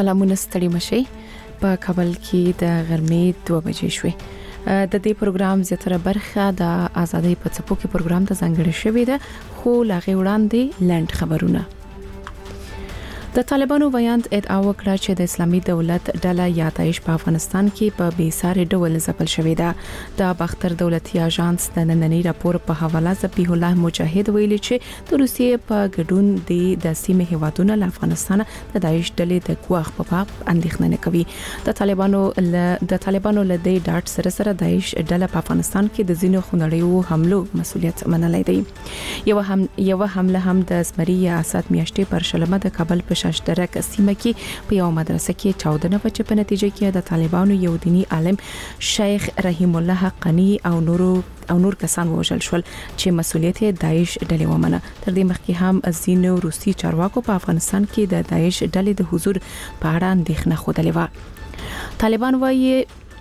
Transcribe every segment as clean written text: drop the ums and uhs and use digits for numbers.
سلامونه ستړي مشي په کابل کې د غرمې 2 بجې شوې. د دې پروګرام زیاتره برخه د آزادۍ په څپو کې پروګرام ته ځانګړې شوې ده، خو لاغې وړاندې لند خبرونه. د طالبانو بیان ادعا وکړه چې د اسلامي دولت ډله یا داعش په افغانستان کې په بیسارې ډول ځپل شوې ده. د باختر دولتي اژانس د نننۍ راپور په حواله ذبیح الله مجاهد ویلي چې د روسیې په ګډون د سیمې هیوادونو له افغانستان د داعش ډلې د ګواښ په باب اندېښنه کوي. د طالبانو له دې ډاټ سره داعش ډله په افغانستان کې د ځینو خونړیو حملو مسؤلیت منلای دی. یو حمله هم د زمری اسات میاشتې پر شلمه د کابل په شاشترک سیمه کې په یو مدرسه کې چاودنه وچه په نتیجه کې د طالبانو یو دینی عالم شیخ رحیم الله حقانی او نور کسان وژل شول چې مسؤلیت داعش ډلې ومنه. تر دې مخکې هم ځینو روسي چارواکو په افغانستان کې د داعش ډلې د حضور په اړه اندېښنه خوده و. طالبان وايي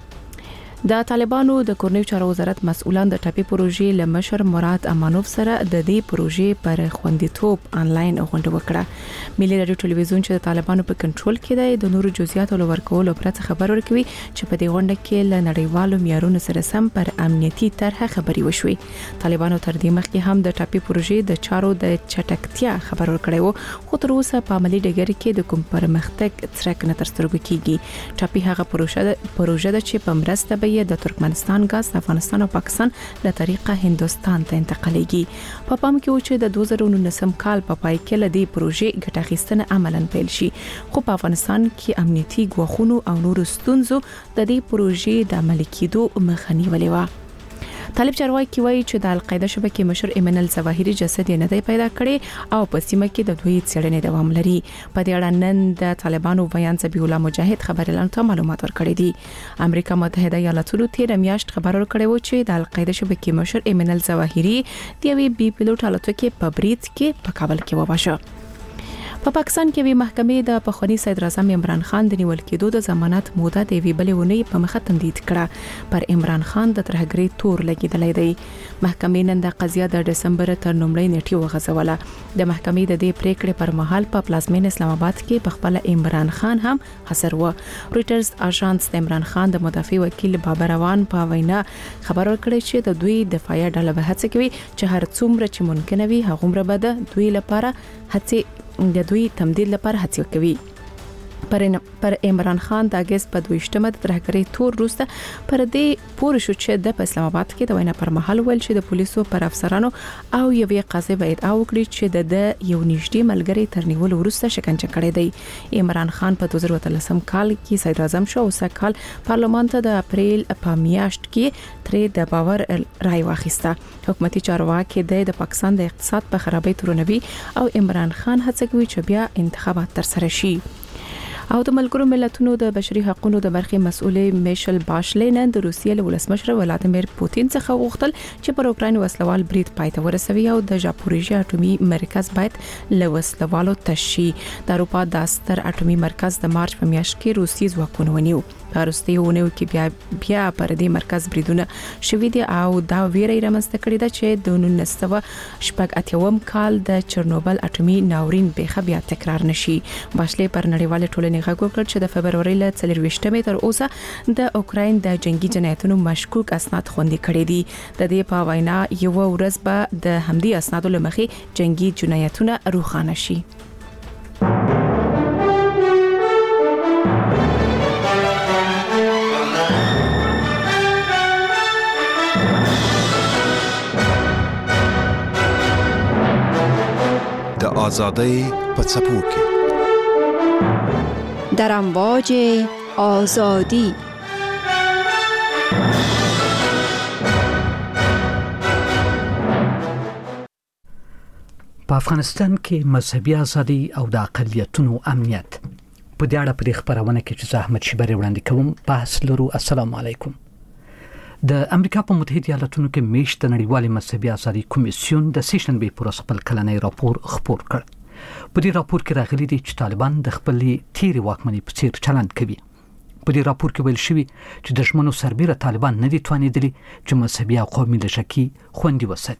د طالبانو د کورنیو چارو وزارت مسؤلان د ټاپي پروژې لمشر مراد امانوف سره د دې پروژې پر خوندیتوب انلاین غونډه وکړه. ملي رادیو ټلویزیون چې د طالبانو په کنټرول کې دی د نورو جزئیاتو لورکولو پرته خبر ورکوي چې په دې غونډه کې له نړیوالو معیارونو سره سم پر امنیتي طرحه خبري وشوي. طالبانو تر دې مخکې هم د ټاپي پروژې د چارو د چټکتیا خبر ورکړی وو، خو تر اوسه په عملي ډګر کې د کوم پرمختګ څرک نه تر سترګو کیږي. ټاپي هغه پروژه ده چې په مرسته د ترکمنستان غاز د افغانستان او پاکستان له طریقه هندستان ته انتقالیږي. په پام کې و چې د 2019 کال په پای کې لدی پروژې ګټه اخیستنه عملاً پیل شي، خو په افغانستان کې امنیتي ګواښونو او نورو ستونزو د دې پروژې د عملي کېدو مخه نیولې و. طالب چارواکي وایي چې د القاعده شبکې مشر ایمن الظواهری جسد یې نه دی پیدا کړی او په سیمه کې د دوی څېړنې دوام لري. په دې اړه نن د طالبانو بیان ذبیح الله مجاهد خبريالانو ته معلومات ورکړي دي. امریکا متحده ایالاتونو تیر میاشت خبر ورکړی و چې د القاعده شبکې مشر ایمن الظواهری د یوې بي پيلوټ الوتکې په برید کې په کابل کې وواژه. په پاکستان کې وی محکمې د پخوانی صدر اعظم عمران خان د نیول کېدو د ضمانت موده د وی بلې ونی په مخه تمدید کړه. پر عمران خان د ترهګرۍ تور لګیدلې دی. محکمې نن د قضیه د دسمبر تر لومړۍ نیټې وغځوله. د محکمې د دې پریکړې پر مهال په پلازمین اسلام آباد کې په خپل عمران خان هم حاضر و. رويټرز اژانس د عمران خان د مدافع وکیل بابر روان په وینا خبر ورکړی چې د دوی دفاعي ډله به هڅه کوي چې هر څومره چې ممکن وي هغومره به د دوی لپاره هڅه د دوی تمدید لپاره هڅه کوي. پر عمران خان د اگست په 22مه د ترهګرۍ تور وروسته پر دې پوره شو چې د اسلام آباد کې د وینا پر مهال ول چې د پولیسو پر افسرانو او یوې قاضي به ادعا وکړي چې د یو نږدې ملګری تر نیول وروسته شکنجه کړی دی. عمران خان په 2013 کال کې صدر اعظم شو او سکهال پارلمان ته د اپریل په میاشت کې ترې د باور رای واخیسته. حکومتي چارواکي د پاکستان د اقتصاد په خرابۍ تورنوي او عمران خان هڅه کوي چې بیا انتخابات ترسره شي. او د ملګرو ملتونو د بشري حقوقو د برخې مسؤلې میشل باشلې نن د روسیې له ولسمشر ولادیمیر پوتین څخه غوښتل چې پر اوکراین وسلوال برید پای ته ورسوي او د ژاپوریژیا اټومي مرکز باید له وسلوالو تشي. د اروپا د ستر اټومي مرکز د مارچ په میاشت کې روسي ځواکونه ونیو. په وروستیو کې بیا پر دې مرکز بریدونه شوي دي او دا ویره رامنځته کړې ده چې د 1988 کال د چرنوبل اټومي ناورین به بیا تکرار نشي. باشلې پر نړیوال ټولنې غږ وکړ چې د فبرवरी له 24مې تر اوسه د اوکراین د جنگي جنایتونو مشکوک اسناد خوندي کړي دي. د دې په وینا یو ورځ به د همدې اسنادو لمخې جنگي جنایتونه روښانه شي. د آزادۍ په څپو کې در امواج آزادی په افغانستان کې مذهبي ازادي او د اقلیتونو امنیت په دې اړه په خبرونه کې چې زحمت شبري وړاندې کوم بحث لرو. السلام علیکم. د امریکا په متحده ایالاتونو کې میشت نړیوال مذهبي ازادي کمیسیون د سیشنبه پر خپل کلنی راپور خپور کړ. په دې راپور کې راغلي دي چې طالبان د خپلې تیرې واکمنۍ په څیر چلند کوي. په دې راپور کې ویل شوی چې د شمنو سربېره طالبان نه دي توانیدلي چې مذهبي او قومي لږکي خوندي وساتي.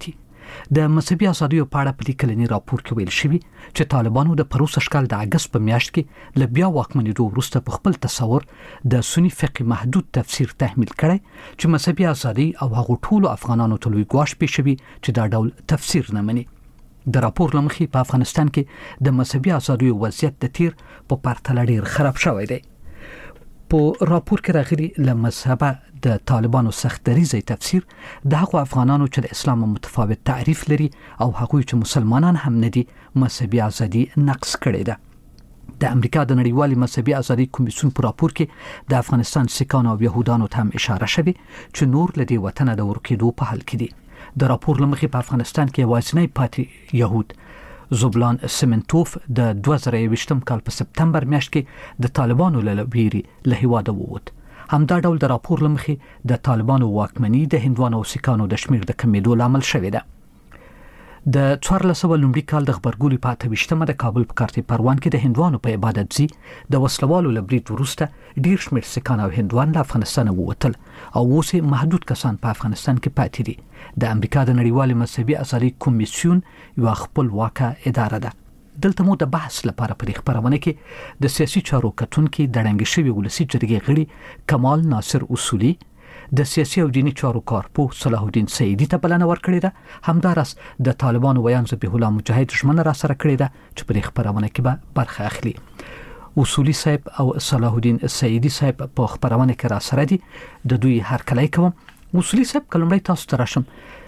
د مذهبي ازادیو په اړه په لیکلني راپور کې ویل شوی چې طالبانو د پروسه شکل د اگست په میاشت کې ل بیا واکمنېدو وروسته په خپل تصور د سنی فقه محدود تفسیر تحمیل کړي چې مذهبي ازادي او هغه ټول افغانانو ته لوی ګواښ پېښوي چې دا ډول تفسیر نه مني. د راپور لمخې په افغانستان کې د مذهبي ازادیو وضعیت د تیر په پرتله ډیر خراب شوی دی. په راپور کې راغلي له مذهبه د طالبانو سخت دریزه تفسیر د هغو افغانانو چې د اسلام متفاوت تعریف لري او هغوی چې مسلمانان هم نه دي مذهبي ازادي نقص کړي ده. د امریکا د نړیوالي مذهبي ازادي کمیسیون په راپور کې د افغانستان سیکانو او يهودانو ته هم اشاره شوه چې نور له دې وطن د ورکېدو په حال کې دي. د راپور لمخې په افغانستان کې یوازینی پاتې يهود زوبلان سیمنټوف د 2020 کال په سپتمبر میاشت کې د طالبانو له ویري له هیواده ووت. همدا ډول د راپور لمخې د طالبانو واکمني د هندوانو او سیکانو د شمیر د کمیدو لامل شوې ده. د 1400 لومړي کال د خبرګولي په 28مه د کابل په کارتي پروان کې د هندوانو په عبادت ځي د وسلوالو لبرید وروسته ډیر شمیر سیکان او هندوان له افغانستان ووتل او اوس محدود کسان په افغانستان کې پاتې دي. د امریکا د نړیوالي مذهبي ازادي کمیسیون یو خپلواکه اداره ده. دلته مو د بحث لپاره په خبرونه کې د سیاسي چارو کتونکو د رنګ شوی ولسی جرګې غړي کمال ناصر اصولي د سیاسي او دینی چارو کارپو صلاح الدین سیدی ته بلنه ورکړې ده. همدارس د طالبانو ویان ذبیح الله مجاهد ژمنه را سره کړې ده چې په خبرونه کې به برخه اخلي. اصولي صاحب او صلاح الدین سیدی صاحب په خبرونه کې را سره دي. د دوی هر کله کوم. اصولي صاحب کلمړی تاسو ته راشم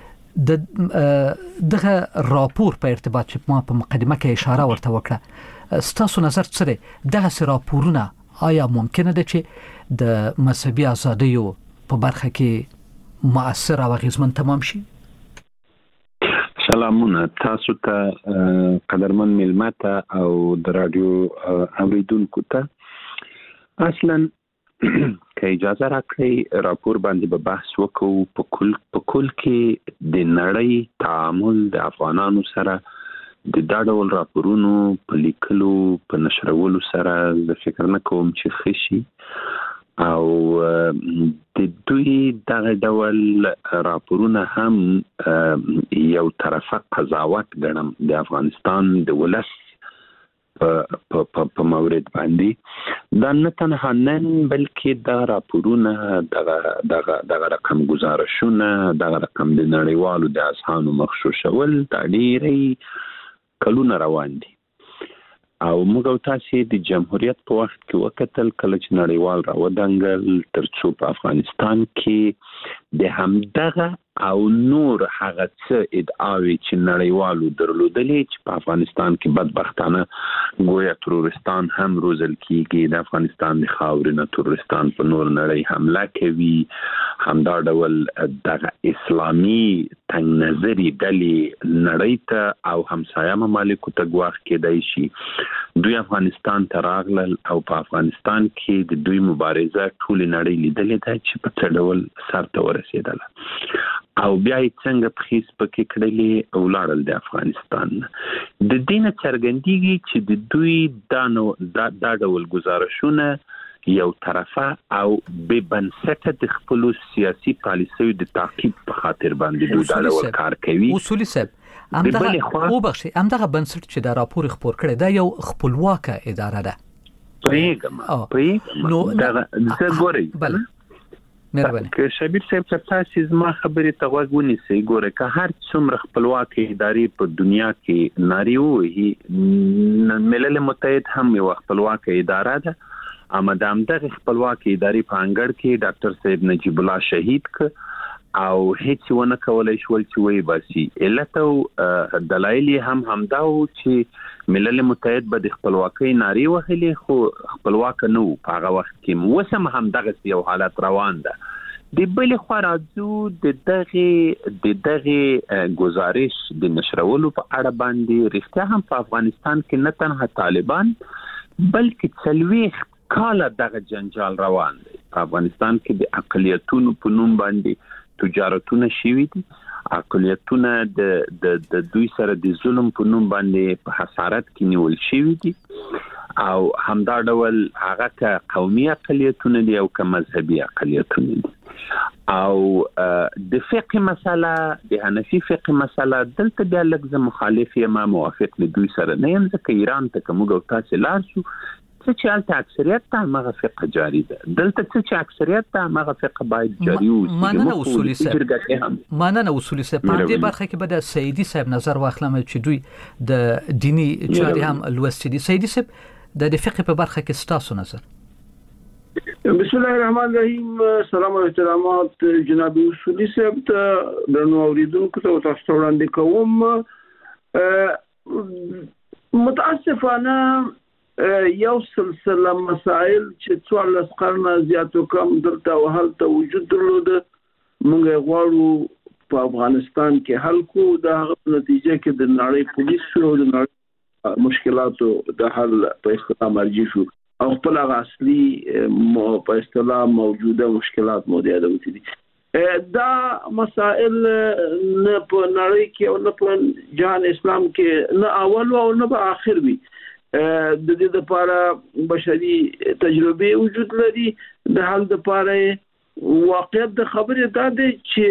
دغه راپور په ارتباط چې ما په مقدمه کې اشاره ورته وکړه ستاسو نظر څه دی؟ دغه راپورونه آیا ممکنه ده چې د مذهبي ازادیو په برخه کې مؤثر او غیزمن تمام شي؟ سلامونه تاسو ته قدرمن ملمته او د رادیو اوریدونکو ته. اصلا که اجازه راکړئ راپور باندې به بحث وکړو. په کل کې د نړۍ تعامل د افغانانو سره د دا ډول راپورونو په لیکلو په نشرولو سره زه فکر نه کوم چې ښه شي او د دوی دغه ډول راپورونه هم یو طرفه قضاوت ګڼم د افغانستان د ولس په مورد باندې. دا نه تنها نن بلکې دا راپورونه دغه رقم گزارشونه دغه رقم د نړیوالو د اذهانو مغشوشول دا ډېرې کلونه روان دي او موږ او تاسو د جمهوریت په وخت کې وکتل کله چې نړیوال راودانګل ترڅو په افغانستان کې د همدغه او نور هغه څه ادعاوي چې نړیوالو درلودلې چې په افغانستان کې بدبختانه گویا ترورستان هم روزل کیږي. د افغانستان د خاورې نه ترورستان په نور نړۍ حمله کوي. همدا ډول دغه اسلامي تنګ نظري ډلې نړۍ ته او همسایه ممالکو ته ګواښ کېدای شي. دوی افغانستان ته راغلل او په افغانستان کې د دوی مبارزه ټول نړۍ لیدلې ده چې په څه ډول سر ته ورسېدله او بیا یې څنګه پخیس پکې کړلې او لاړل د افغانستان. د دې نه څرګندېږي چې د دوی دا ډول گزارشونه یو طرفه او به بنسټه د خپل سیاسي پالیسیو د تعقیب په خاطر باندې دوی دا ډول کار کوي. اصولي صاحب همدغه بنسټ چې دا راپور خپور کړی دا یو خپلواکه اداره ده. نو دا ګوري مهرباني که شبیر صاحب تاسو زما خبرې ته غوږ ونیسئ. ګوره که هر څومره خپلواک ادارې په دنیا کې نارې ووهي ملل متحد هم یو خپلواک اداره ده اما د همدغه خپلواک ادارې په انګړ کې ډاکټر صاحب نجیب الله شهید او هیڅ ونه کولای شول چې وایي باسي. علت او دلایل هم همدا و چې ملل متحد به د خپلواکۍ نارې وهلې خو خپلواک نه و په هغه وخت کې. اوس هم همدغه یو حالت روان ده. د بل خوا راځو د دغه گزارش د نشرولو په اړه باندې رښتیا هم په افغانستان کې نه تنها طالبان بلکې 40 کاله دغه جنجال روان دی. په افغانستان کې د اقلیتونو په نوم باندې تجارتونه شوي دي. اقلیتونه د دوی سره د ظلم په نوم باندې په حسارت کې نیول شوي دي او همدا ډول هغه که قومي اقلیتونه دي او که مذهبي اقلیتونه دي. او د فقه مسله د حنفي فقه مسله دلته بیا لږ مخالف یم موافق د دوی سره نه یم ځکه ایران ته کوم او تاسو لارسو چې حالت اکثریت ته مغه فقه جاری ده دلته چې اکثریت ته مغه فقه باید جاری وي ماننه اصولي سه په دې برخه کې به د سیدی صاحب نظر واخلم چې دوی د دینی چاري هم لوستي دي سیدی صاحب د فقه په برخه کې ستاسو نظر بسم الله الرحمن الرحیم. سلام او احترامات جناب اصولي صاحب ته درنو اوریدونکو ته تاسو وړاندې کوم. متاسفانه یو سلسله مسائل چې 14 قرنه زیاتو کم دلته او هلته وجود درلود موږ غواړو په افغانستان کې حل کو د نتیجه کې د نړۍ پولیسو او د نړۍ مشکلاتو د حل په اصطلاح مرجع شو او خپل اصلي په اصطلاح موجوده مشکلات مو د یادوي دي. دا مسائل نه په نړۍ کې او نه په جهان اسلام کې نه اول او نه په اخر وي. د دې لپاره بشري تجربه وجود لري. د حل لپاره واقعیت د خبرې دا دی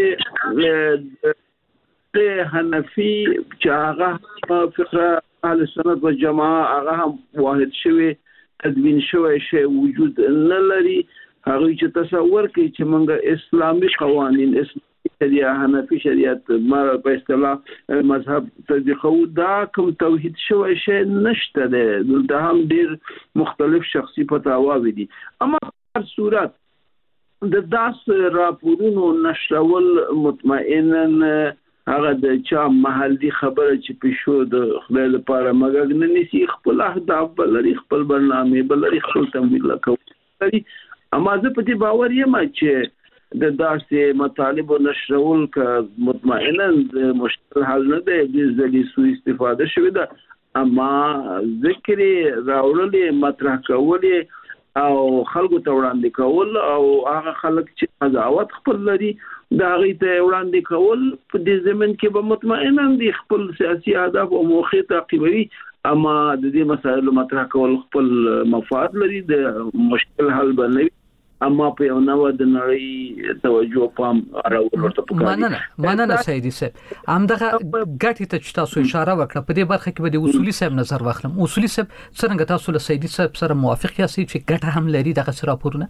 چې د حنفي چې هغه فقه اهل سنت و جماعه هغه هم واحد شوی تدوین شوی شی وجود نه لري. هغه چې تصور کوي چې موږ اسلامي قوانين اسلامي شریعت حنفي شریعت مر په اصطلاح مذهب تطبیقو دا کوم توحید شوی شی نشته ده. دا هم ډیر مختلف شخصي فتاواوي دي. اما په صورت د داس راپورونو نشرول مطمئنا هغه د چا محلي خبره چې پښو د خدای لپاره مګر نه نسی خپل اهداف بلري خپل برنامه بلري خپل تمویل کوي. اما زه په دې باور یم چې د داسې مطالب نشرول ک مطمئنا د مشکل حل نه دی د ځلې سو استفاده شوی ده. اما ذکر راوړل مطرح کول او خلکو ته وړاندې کول او هغه خلک چې قضاوت خپل لري دا غي ته وړاندې کول په دې زمين کې به مطمئنا دي خپل سیاسي اهداف او موخې تعقیبوي. اما د دې مسایلو مطرح کول خپل مفاد لري د مشکل حل بنوي. اما په یو نوو د نړۍ توجه پام راوړل ورته پکاره. مننه سیدی صاحب. همدغه ګټې ته چې تاسو اشاره وکړه په دې برخه کې به د اصولي صاحب نظر واخلم. اصولي صاحب څنګه تاسو له سیدی صاحب سره موافق یاست چې ګټه هم لري دغه راپورونه؟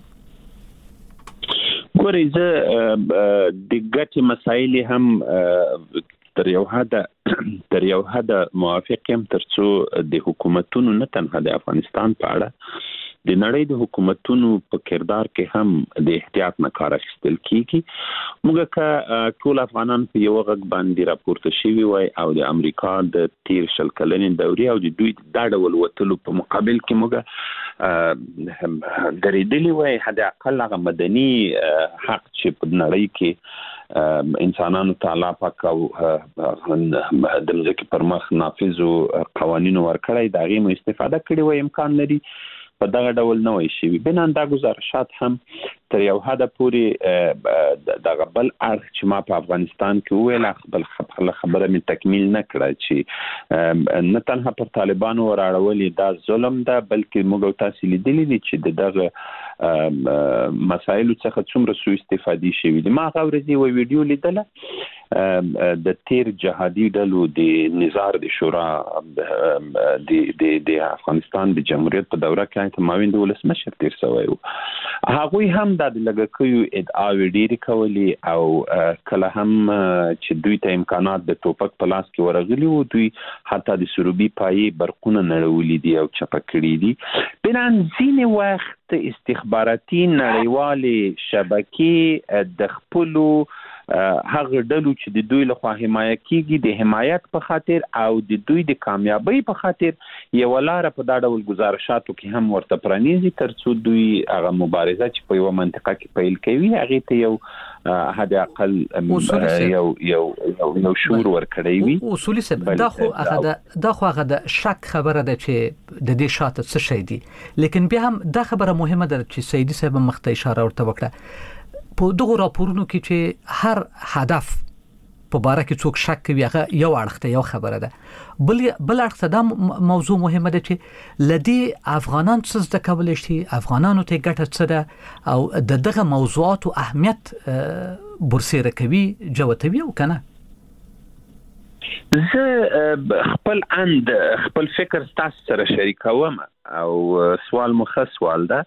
ګورئ زه د ګټې مسایل هم تر یو حد موافق یم ترڅو د حکومتونو نه تنها د افغانستان په اړه د نړۍ د حکومتونو په کردار کې هم د احتیاط نه کار اخیستل کیږي. موږ که ټول افغانان په یو غږ باندې راپورته شوي وای او د امریکا د تیر شل کلنې دورې او د دوی د ډول وتلو په مقابل کې موږ درېدلی وای حد اقل هغه مدني حق چې په نړۍ کې انسانانو ته الله پاک او د مځکې پر مخ نافذ قوانینو ورکړی دا غي مو استفاده کړي وای امکان لري په دغه ډول نه وي شي. بنان دا گزارشات هم تر یو حد پورې دغه بل اړخ چې ما په افغانستان کې ویل خپل خبره مې تکمیل نه کړه چې نه تنها پر طالبانو وراړولې دا ظلم ده بلکې موږ تاسو لیدلې دي چې دغه مسایلو څخه څومره سوء استفادې شوې دي. ما غوړې یو ویډیو لیدله د تیر جهادي ډلو د نظار د شورا د افغانستان د جمهوریت په دوره کې معاون د ولسمشر تیر شوی و. هغوی هم د لګکیو ادعاوې ډېرې کولې او کله هم چې دوی ته امکانات د ټوپک په لاس کې ورغلي وو دوی حتی د سروبي پایې برقونه نړولي دي او چپه کړي دي. بنان ځینې وخت استخباراتي نړیوالې شبکې د خپلو هغه ډلو چې د دوی لخوا حمایت کیږي د حمایت په خاطر او د دوی د کامیابی په خاطر یو لار په دا ډول گزارشاتو کې هم ورته پرانیزي ترڅو دوی هغه مبارزه چې په یو منطقه کې پیل کوي هغه ته یو حد اقل یو شعور ورکړی وي. اصولي سبب دا خو هغه د شک خبره ده چې د دې شاته څه شي دي لیکن بیا هم دا خبره مهمه ده چې سیدی صاحب مخته اشاره ورته وکړه په دغه راپورونو کې چې هر هدف په باره کې څوک شک کوي هغه یو اړخ ته یو خبره ده بل اړخ ته دا موضوع مهمه ده چې لدی افغانان څه زده کولای شي افغانانو ته ګټه څه ده او دغه موضوعات او اهمیت برسېره کوي جوتوي او کنه زه خپل فکر تاسو سره شریکوم او سوال مخص سوال ده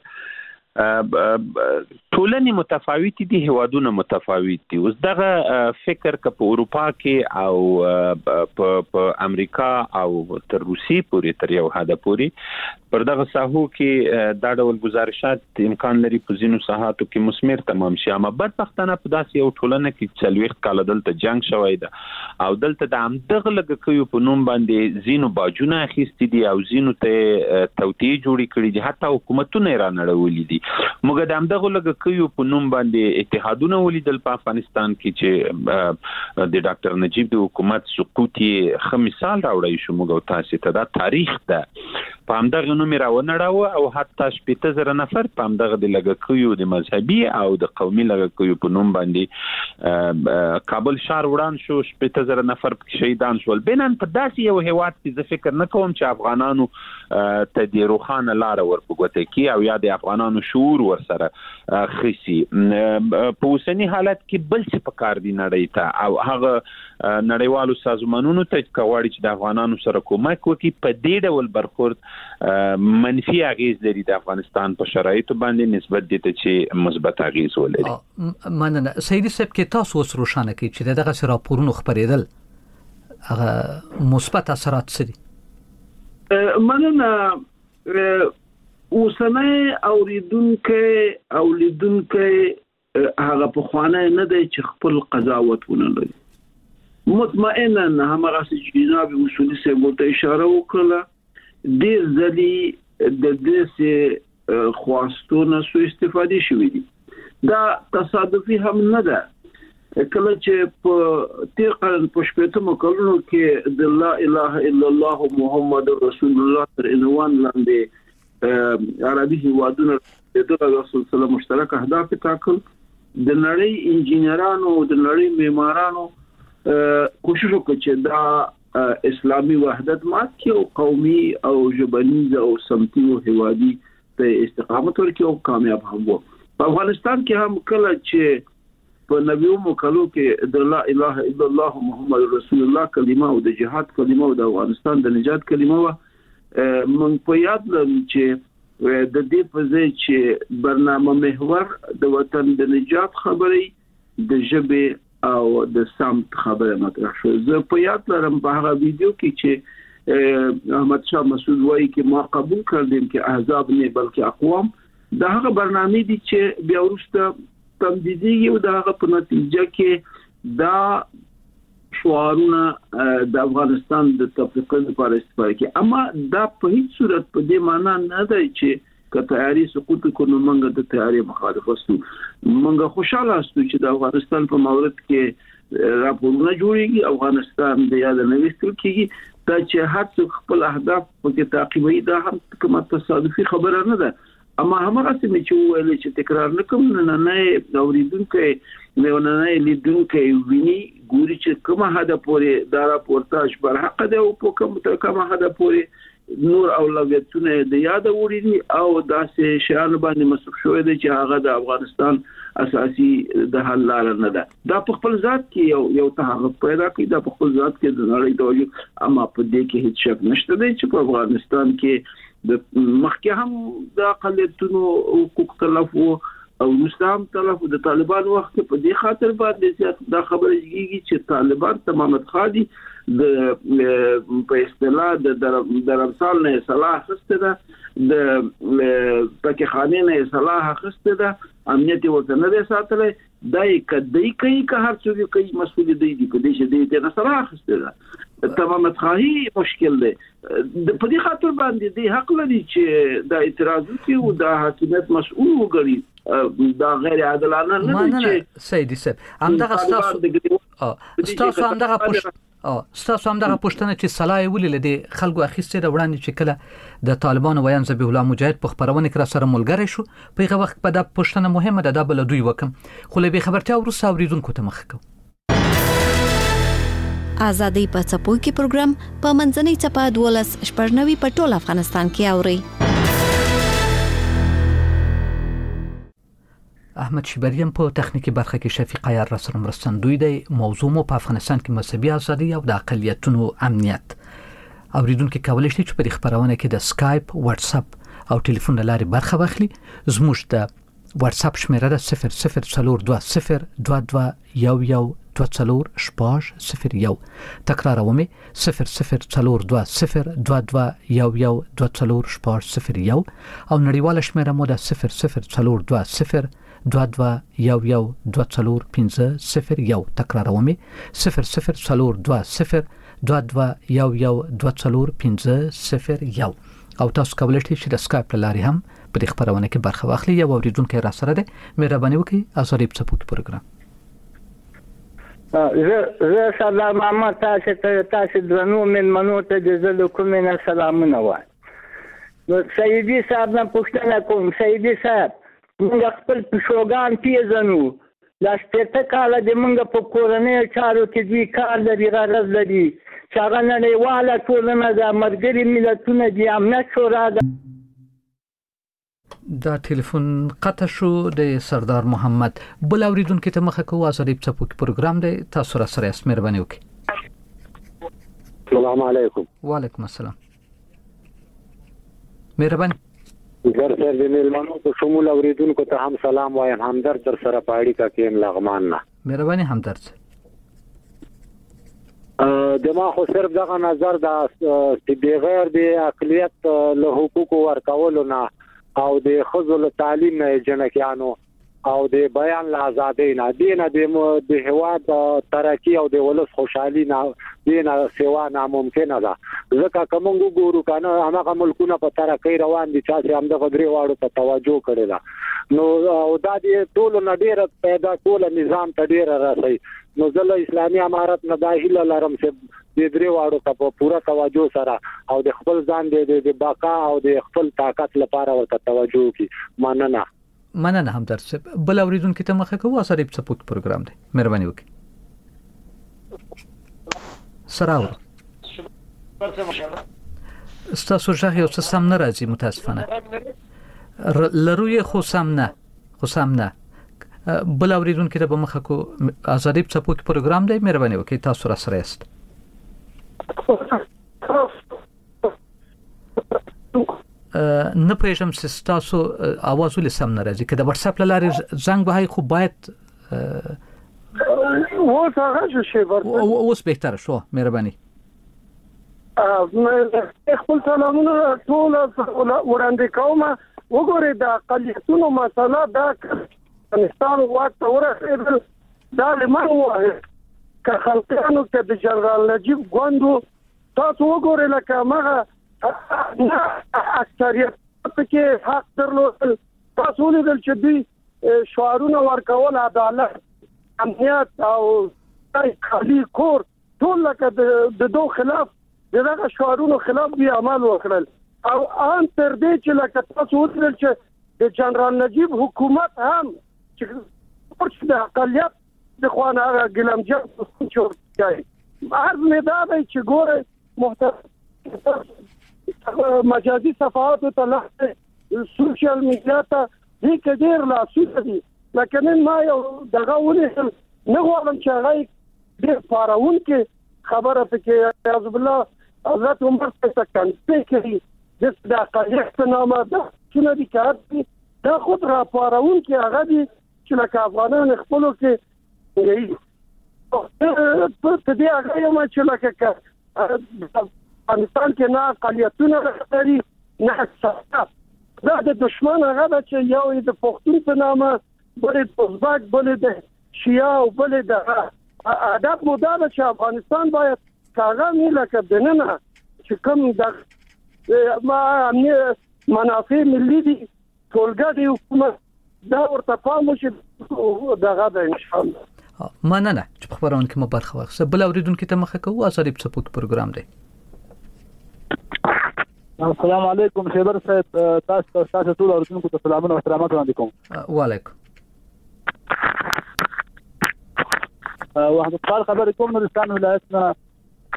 ټولنې متفاوتې دي هوادونه متفاوت دي اوس دغه فکر که په اروپا کې او په امریکا او تر روسیې پورې تر یو حد پورې پر دغه ساحو کې دا ډول گزارشات امکان لري په ځینو ساحاتو کې مثمر تمام شي اما بدبختانه په داسې یو ټولنه کې 40 کال دلته جنگ شوی ده او دلته د همدغه لګکیو په نوم باندې ځینو باجونه اخیستي دي او ځینو ته توطئې جوړې کړې دي حتی حکومتونه را نړولې دي موږ د همدغه لګکیو په نوم باندې اتحادونه ولیدل په افغانستان کې چې د ډاکټر نجیب د حکومت سقوط یې ښه مثال راوړی شو موږ تاسو ته دا تاریخ ده په همدغه نوم راونړاوه او حتی 15000 نفر په همدغه د لګکیو د مذهبي او د قومي لګکیو په نوم باندې کابل ښار وړاند شو 15000 نفر شهیدان شول بینن په داسې یو هیواد کې زه فکر نه کوم چې افغانانو ته د روخانه لار ورپګوته کی او یا د افغانانو شعور ورسره خسي په اوسنی حالت کې بل څه پکار دي نړۍ ته او هغه نړیوالو سازمانونو ته کواړي چې د افغانانو سره کومک وکړي په دې ډول برخورد منفي اغیز لري د افغانستان په شرایطو باندې نسبت دي ته چې مثبت اغیز ولري مننه سیدی صاحب کې تاسو اوس روښانه کړئ چې دغه راپورونو خبرېدل هغه مثبت اثرات څه دي مننه اوسنۍ اوریدونکو او لیدونکو هغه په خوانه نه دی چې خپل قضاوت ونه لري مطمئنا همغه چې جناب مسؤل سیمو ته اشاره وکړه ډیر ځلې د دې خواستونه سو استفاده شوې دي دا تصادفي هم نه ده کله چې په تیر قرن په شپږمو کلونو کې د لا اله الا الله محمد رسول الله تر عنوان لاندې عربي هیوادونو د رسول الله مشترک اهداف ټاکل د نړۍ انجینرانو د نړۍ معمارانو کوشش وکړي چې دا اسلامي وحدت مات کې او قومي او ژبنیز او سمتي او هیوادي ته استقامت ورکړي او کامیاب هم وو په افغانستان کې هم کله چې په نبیو کلو کې د لا اله الا الله محمد رسول الله کلمه او د جهاد کلمه او د افغانستان د نجات کلمه من په یاد لرم چې د دې په ځای چې برنامه محور د وطن د نجات خبرې د ژبه او د سمت خبره مطرح شو زه په یاد لرم په هغه ویډیو کې چې احمد شاه مسعود وایي چې ما قبول کړم چې احزاب نه بلکې اقوام دا هغه برنامه دي چې بیا وروسته تمدیدي او دا هغه په نتیجه کې دا شعارونه د افغانستان د تفریقې لپاره استفاده کوي اما دا په هیڅ صورت په دې معنی نه دی چې که تیاری سقوط کوو موږ د تیاری مخالف اوسو موږ خوشاله اوسو چې د افغانستان په مورد کې راپورونه جوړیږي افغانستان د یاد نه وستل کیږي دا چې هر څوک خپل اهداف په تعقیبوي دا هم کومه تصادفي خبره نه ده اما هغه څه چې ویل چې تکرار نکوم نه اوریدونکو نه لیدونکو ویني ګوري چې کومه هدا پورې دا راپورتاج بر حق ده او کومه هدا پورې نور اولویتونه د یاد وړي او داسې شیان باندې مسخ شوې دي چې هغه د افغانستان اساسي د حل لار نه ده دا په خپل ذات کې یو تحرک پیدا کوي دا په خپل ذات کې د نړۍ توجه اما په دې کې هیڅ شک نشته دی چې په افغانستان کې د مخکې هم د اقلیتونو حقوق تلف او مسلمان تلف د طالبان وخت په دې خاطر باندې زیات دا خبره کیږي چې طالبان تمامت خادي د په اصطلاح د رمسال نه صلاح خسته ده د پکې خانه نه صلاح خسته ده امنیت ورته نه ساتلې دای کدی کوي که هر څوک کوي مسؤل دی په دې چې دې نه صلاح خسته ده تمامت خواهی مشکل دی په دې خاطر باندې دی حق لري چې دا اعتراض وکړي او د حکومت مسؤل وګړي دا غیر عادلانه نه دي چې سیدی صاحب همدغه ستاسو همدغه پښتنه چې صلاح ولې لدی خلکو اخیسته د وړاندې چې کله د طالبانو ویان ذبیح الله مجاهد په خبرونه کې را سره ملګری شو په هغه وخت په د پښتنه مهمه ده د بل دوی وکم خو له به خبرتیا ورسره اوریدونکو ته مخ کو ازادي په څپو کې پروګرام په منځنۍ چپه 12 په ټول افغانستان کې اوري. احمد شیبریم په تخنیکی برخه کې شفیق عیار را سره مرستندوی دی. موضوع مو په افغانستان کې مذهبي ازادي او د اقلیتونو امنیت. اوریدونکو کولای شي چې په خبرونه کې د سکایپ، واتس اپ او ټلیفون لارې برخه واخلي. زموږ د واتس اپ شمیره ده 0042011240 تکرارومې 004202221120 او نړیواله شمیره مو ده 004202211501 تکرارومې 004202211501 او تاسو کولای شئ چې د سکایپ لارې هم په خبرونه کې برخه واخلئ. یو اوریدونکو را سره ده، مهرباني وکړئ ازادي په څپو کې پروګرام. زه سلام محمد تاسو درنو من منو ته د زلو کومه سلامونه وای. نو سیدی صاحب نه پوښتنه کوم. سیدی صاحب موږ خپل پښوګان پیژنو. لاستې کاله د موږ په کورنۍ چارو کې دی کار لري غرض لري چې هغه نړیواله ټولنه د مرګري ملتونو د امنیت شورا دا ټلیفون قطع شو د سردار محمد. بل اوریدونکو ته مخه کوو ازادي په څپو کې پروګرام دی. تاسو را سره اسمه مهرباني وکړئ. السلام علیکم. وعلیکم السلام. مهرباني. ورته د میلمنو په شمول اوریدونکو ته هم سلام وایم. همدرد در سره پاړی کا کېم لغمان نه. مهرباني همدرد. دما خو صرف دغه نظر دا چې بغیر د اقلیت له حقوقو ورکولو نه او د خزل تعلیم نه جنکیانو او د بیان له ازادۍ نه دینه د هواد ترقی او د ولس خوشحالي نه دینه سوا ناممکنه ده. ځکه کوم ګورو کنه هغه ملکونه په ترقی روان دي چې هم د غدري واړو ته توجه کړي ده. نو او دا د ټول نډیر پیدا ټول نظام ته ډیر راسي. نو ځل اسلامي امارت نه داخله لرم چې د درې واړو ته په پوره توجه سره او د خپل ځان د بقا او د خپل طاقت لپاره ورته توجه کی. مننه همدرد صاحب. بل اوریدونکو ته مخه کوو ازادي په څپو کې پروګرام دی. مهرباني وکړئ. سراو استاسو ژغ یو څه سم نه راځي متاسفانه. لروي خو سم نه. بل اوریدونکو ته به مخه کو ازادي په څپو کې پروګرام دی. مهرباني وکړئ تاسو را سره یاست. نه پېژم چې تاسو आवाज ولې سم نه راځي. که د واتس اپ لارې زنګ وهاي خو باید اوس بهتره شو. مهرباني. خپل سلامونه ټول وړاندې کوم. وګورئ د اقلیتونو مسله دا افغانستان وخت ورسېدل دا لمن وه که خلقانو ته د جنرال نجیب ګوندو تاسو وګورئ لکه مغه اکثریت کې حق درلودل. تاسو ولیدل چې دوی شعارونه ورکول عدالت امنیت او خالي کور ټول لکه د دوه خلاف دغه شعارونو خلاف دی عمل وکړل. او ان تر دې چې لکه تاسو ولیدل چې د جنرال نجیب حکومت هم چې د اقلیت د خوانه ګلمجن چورتای عرض نه دا دی چې ګوره محترم مجازي صفحات ته لاسه سوشل میډیا ته دې کډیر لاسه دي. لکه نن ما یو دغه ولې نه غواړم چې هغه دې فارون کې خبره پکې اعوذ بالله حضرت عمر څخه کنځي کوي د اقلیت نامه ده چې دې کار دي دا خود را فارون کې هغه دي چې لکه افغانان خپلو کې دی په دې هغه یو چې لکه افغانستان کې نه اقلیتونه لري نه څه دا د دشمن هغه چې یو د پښتون په نامه بل د ازبک بل د شیعه او بل د ادب مدار چې افغانستان باید کاغه نه لکه دننه چې کوم د ما منافع ملي دي ټولګړي حکومت دا ورته پام وشي دغه د ان شاء الله. مننه چې په خبرونه کې مو برخه واخیسته. بل اوریدونکو ته مخه کوو ازادي په څپو کې پروګرام دی. السلام علیکم خبر صاحب. تاسو ټول اوریدونکو ته سلامونه او احترامات وړاندې کوم. وعلیکم. وحدت خبر کوم نورستان ولایت نه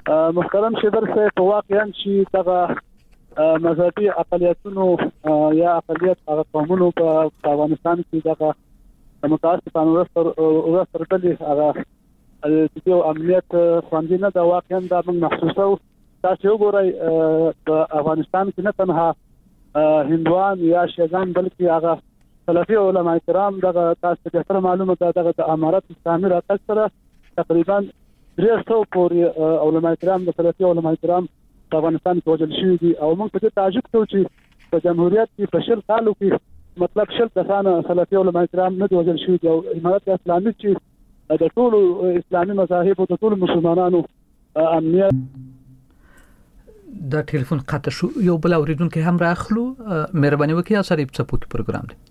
محترم شیبر صاحب واقعا چې دغه مذهبي اقلیتونو یا اقلیت هغه قومونو په افغانستان کې دغه متاسفانه ورسره ډلې هغه د یو امنیت خوندي نه دا واقعا دا موږ محسوسو. تاسو وګورئ په افغانستان کې نه تنها هندوان یا شیعان بلکې هغه سلفي علماء کرام دغه تاسو ته سره معلومه ده دغه د امارات اسلامي راتګ سره تقریبا 300 پورې علماء کرام د سلفي علماء کرام په افغانستان کې وجل شوي دي او موږ په تعجب کوو چې په جمهوریت کې په شل کالو کې مطلب شل کسانه سلفي علماء کرام نه وجل شوي دي او امارات اسلامي چې د ټول اسلامي مذاهب او د ټول مسلمانانو امنیت. دا ټلیفون قطع شو. یو بل اوریدونکو هم راخلو. مهرباني وکړئ سره په څپو کې پروګرام دی.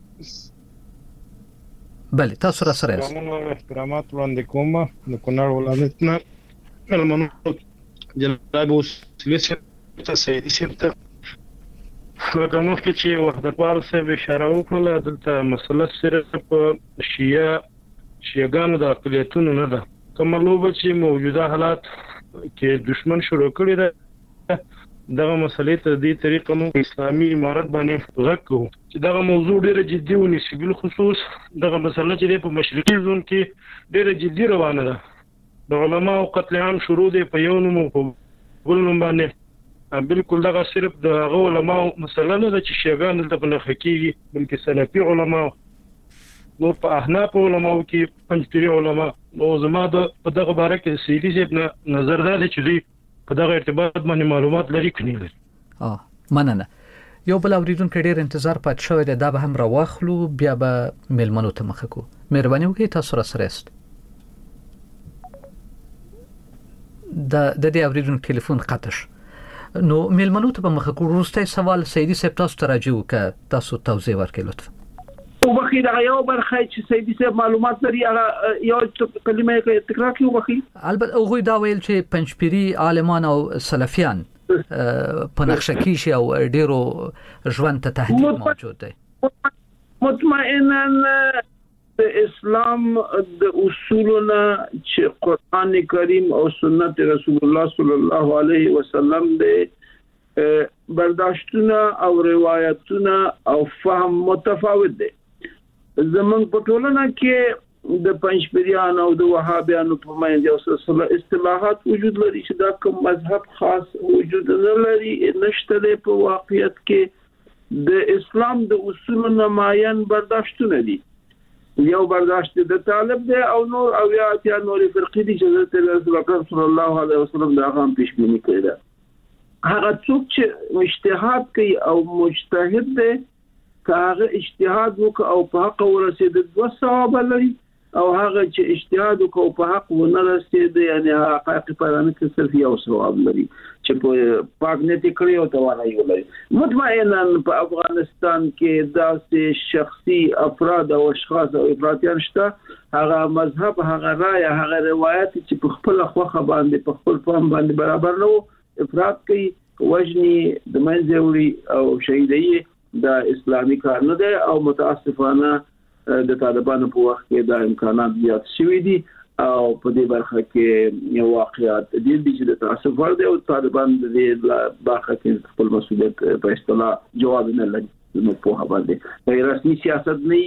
بله تاسو را سره یاست. احترامات وړاندې کوم د کونړ ولایت نه ملمنو جناب وسلی ته سیدی سیمته لکه مخکې چې وحدتوال صاحب اشاره وکړه دلته مسله صرف په شیعاګانو د اقلیتونو نه ده. کومه لوبه چې موجوده حالات کې دشمن شروع کړی ده دغه مسلې ته د طریقه مو اسلامي امارت باندې غږ کوو چې دغه موضوع ډیره جدي ونیسي. بل خصوص دغه مسله چې په مشرقي زون کې ډیره جدي روانه ده. د علماء قتل عام شروع دی په یو نوم او په بل نوم باندې. بالکل دغه صرف د علماء مسله نه ده چې شیعاګان دلته په نخښه کېږي بلکې سلفي علماء نو په احناف علماء کې پنځپيري علماء نو زما په دغه باره کې سیدي صاحب نظر دا دی چې دوی په دغه ارتباط باندې معلومات لري کني لري. مننه. یو بل اوریدونکو ډیر انتظار پات شوی دی دا به هم راوخلو بیا به ملمنو ته مخه کو. مهرباني وکړئ تاسو را سره است. د دې اوریدونکو ټلیفون قطع شو. نو ملمنو ته به مخه کو. وروسته سوال سیدی صاحب تاسو ته راځو ک تاسو توضیح ورکړئ لطفا. وبخي دا یو برخه چې سیدی صاحب معلومات لري هغه یو کلمه تکرار کړو. وبخي البته هغه دا ویل چې پنځپيري عالمان او سلفيان په نقشه کې شي او ډیرو ژوند ته تهدید موجود دی. مطمئنا د اسلام د اصولنا چې قران کریم او سنت رسول الله صلی الله علیه وسلم د برداشتونه او روایتونه او فهم متفاوت دي. زمون په ټولنه کې د پنځپيریانو او د وهابیانو په منځ یو سلسله اصطلاحات وجود لري چې دا کوم مذهب خاص وجود نه لري نشته په واقعیت کې د اسلام د اصولو نمایان برداشتونه دي. یو برداشت د طالب دی او نور او یا نور فرقې دي چې رسول الله صلی الله علیه وسلم دا هم پیشبینی کړی ده. هغه څوک چې اجتهاد کوي او مجتهد دی هغه اجتهاد وکړي او په حق ورسېد د ثواب لري او هغه چې اجتهاد وکړي په حق ونه رسېد یعنی حقایق پرانه کې صرف یو ثواب لري چې په پاک نیت کړی او توانایي ولري. مطمئنا په افغانستان کې داسې شخصي افراد او اشخاص او افراطیان شته هغه مذهب هغه رائے هغه روایت چې په خپل خوخه باندې په خپل فهم باندې برابر نه افراط کوي وجني د منځوري او شهیدي دا اسلامي کار نه دی او متاسفانه د طالبانو په وخت کې دا امکانات زیات شوي دي او په دې برخه کې یو واقعیت دي چې د تاسف ور دی او طالبان د دې برخه کې خپل مسؤلیت په اصطلاح جواب نه لري نو په هغه باندې رسمي سیاست نه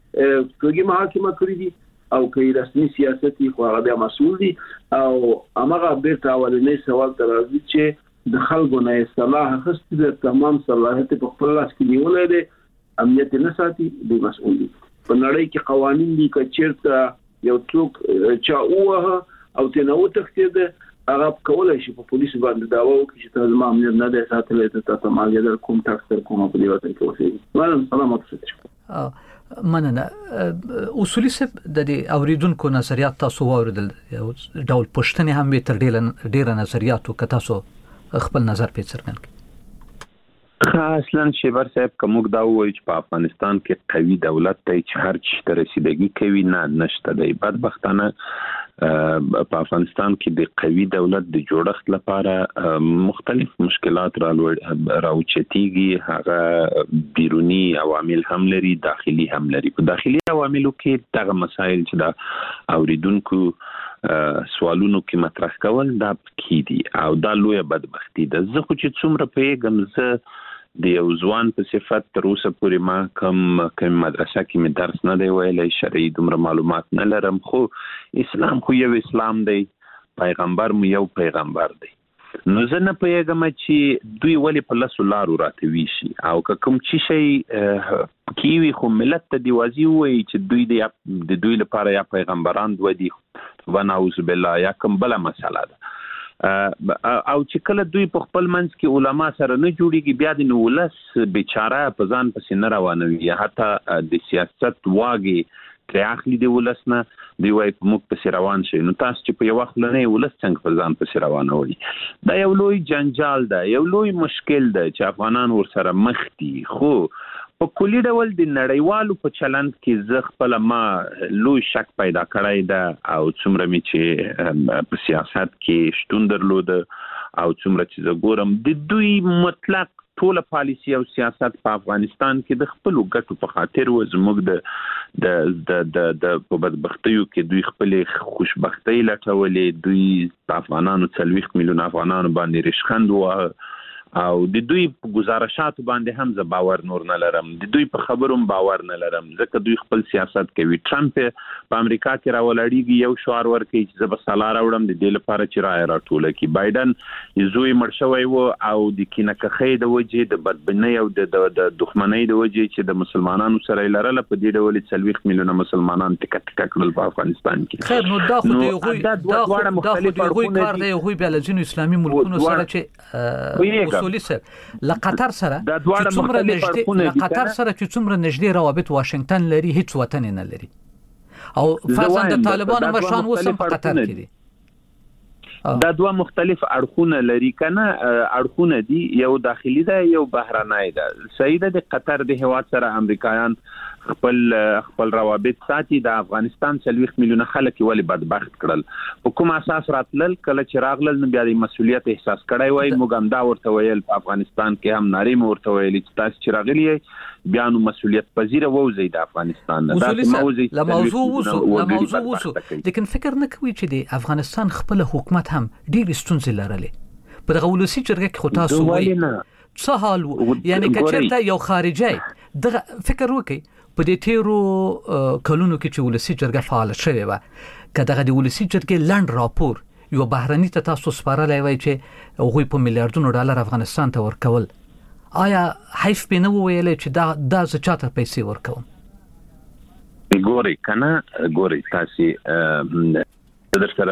کوي محاکمه کړی دي او کوي رسمي سیاست خو هغه مسؤل دي او هغه بیرته اولنې سوال تر راځي چې د خلکو نه اصلاح خسته د تمام صلاحیت په خپل لاس کې نیولې ده امنیت نه ساتي د مسؤل دي. په نړۍ کې قوانين دي چې چیرته یو څوک چا اوه او تنو تخته هغه کولای شي په پولیس باندې داوا وکړي چې تاسو ما امنیت نه ده ساتلې ته تاسو مالیه در کوم ټاکس در کوم په دې وطن کې اوسئ. سلامات اوسئ. مننه. اصولي سب د دې اوریدونکو نظریات تاسو واوریدل یو ډول پښتنې هم تر ډیره نظریاتو که تاسو خپل نظر په څرګند کړئ. اصلا شیبر صاحب کوم دا وایي چې په افغانستان کې قوي دولت ته چې هر څه ته رسیدګي کوي نه نشته دی. بدبختانه په افغانستان کې د قوي دولت د جوړښت لپاره مختلف مشکلات راوچتيږي. هغه بیرونی عوامل هم لري داخلي هم لري. په داخلي عواملو کې دغه مسایل چې دا اوریدونکو سوالونو کې مطرح کول دا کې دي او دا لویه بدبختی ده. زه خو چې څومره پیغام زه د یو ځوان په صفت تر اوسه پورې ما کوم مدرسه کې مې درس نه دی ویلی، شرعي دومره معلومات نه لرم، خو اسلام خو یو اسلام دی، پیغمبر مو یو پیغمبر دی. نو زه نه پوهېږم چې دوی ولې په لسو لارو راته ویشي او که کوم چې شی کیوي خو ملت ته دی واضح وایي چې د دوی لپاره یا پیغمبران دوه دي ونعوذ بالله یا کوم بله مسله ده. او چې کله دوی په خپل منځ کې علما سره نه جوړیږي بیا د ولس بیچاره په ځان پسې نه روانوي، حتی د سیاست واګي ترې اخلي د ولس نه، دوی وایي موږ پسې روان شي. نو تاسو چې په یو وخت نه ولس څنګه په ځان پسې روانوي؟ دا یو لوی جنجال ده، یو لوی مشکل ده چې افغانان ورسره مخ دي. خو په کلي ډول د نړیوالو په چلند کې زه خپله ما لوی شک پیدا کړی ده او څومره مې چې په سیاست کې شتون درلوده او څومره چې زه ګورم د دوی مطلق ټوله پالیسي او سیاست په افغانستان کې د خپلو ګټو په خاطر و زموږ د په بدبختیو کې دوی خپلې خوشبختۍ لټولې، دوی په افغانانو 40 میلیون افغانانو باندې رشخند و او د دوی په گزارشاتو باندې هم زه باور نور نه لرم، د دوی په خبرو هم باور نه لرم، ځکه دوی خپل سیاست کوي. ټرمپ په امریکا کې راولاړیږي، یو شعار ورکوي چې زه به سلا راوړم د دې لپاره چې رایه راټوله کړي. بایدن زوی مړ شوی و او د کینهکخۍ د وجې د بدبینۍ او د دښمنۍ د وجې چې د مسلمانانو سره یې لرله په دې ډول 40 میلیونه مسلمانان ټکه ټکه کړل په افغانستان کې. خیر نو دا خو د هغوی کار دی، هغوی بیا له ځینو اسلامي ملکونو سره چې اصولي سره لقطر سره چې څومره نږدې روابط واشنگټن لري هیڅ وطن نه لري او فرضاً د طالبانو مشران اوس په قطر کې دي. دا دوه مختلف اړخونه لري کنه، اړخونه دي، یو داخلي ده یو بهرنی ده. صحیح ده د قطر د هیواد سره امریکایان خپل روابط ساتي، د افغانستان 40 میلیونه خلک ولې بدبخت کړل، په کوم اساس راتلل؟ کله چې راغلل نو بیا د مسؤلیت احساس کړی وای، موږ هم دا ورته ویل په افغانستان کې هم نارې مو ورته ویل چې تاسو چې راغلی بیا نو مسؤلیت پذیره ووځئ د افغانستان نه. دا موضوع وسو لیکن فکر نه کوي چې د افغانستان خپل حکومت هم ډېر ستونزې لرلې په دغه ولسی جرګه کې. خو تاسو وایي څه حال وو؟ یعنی که چېرته یو خارجي دغه فکر وکړي په دې تیرو کلونو کې چې ولسی جرګه فعال شوه و، که دغه د ولسی جرګې لاند راپور یو بهرني ته تاسو سپارلای وای چې هغوی په میلیارډونو ډالر افغانستان ته ورکول، آیا حیف به نه ویل چې دا ز چاته پیسې ورکوم؟ ګوري کنه ګوري تاسو در سره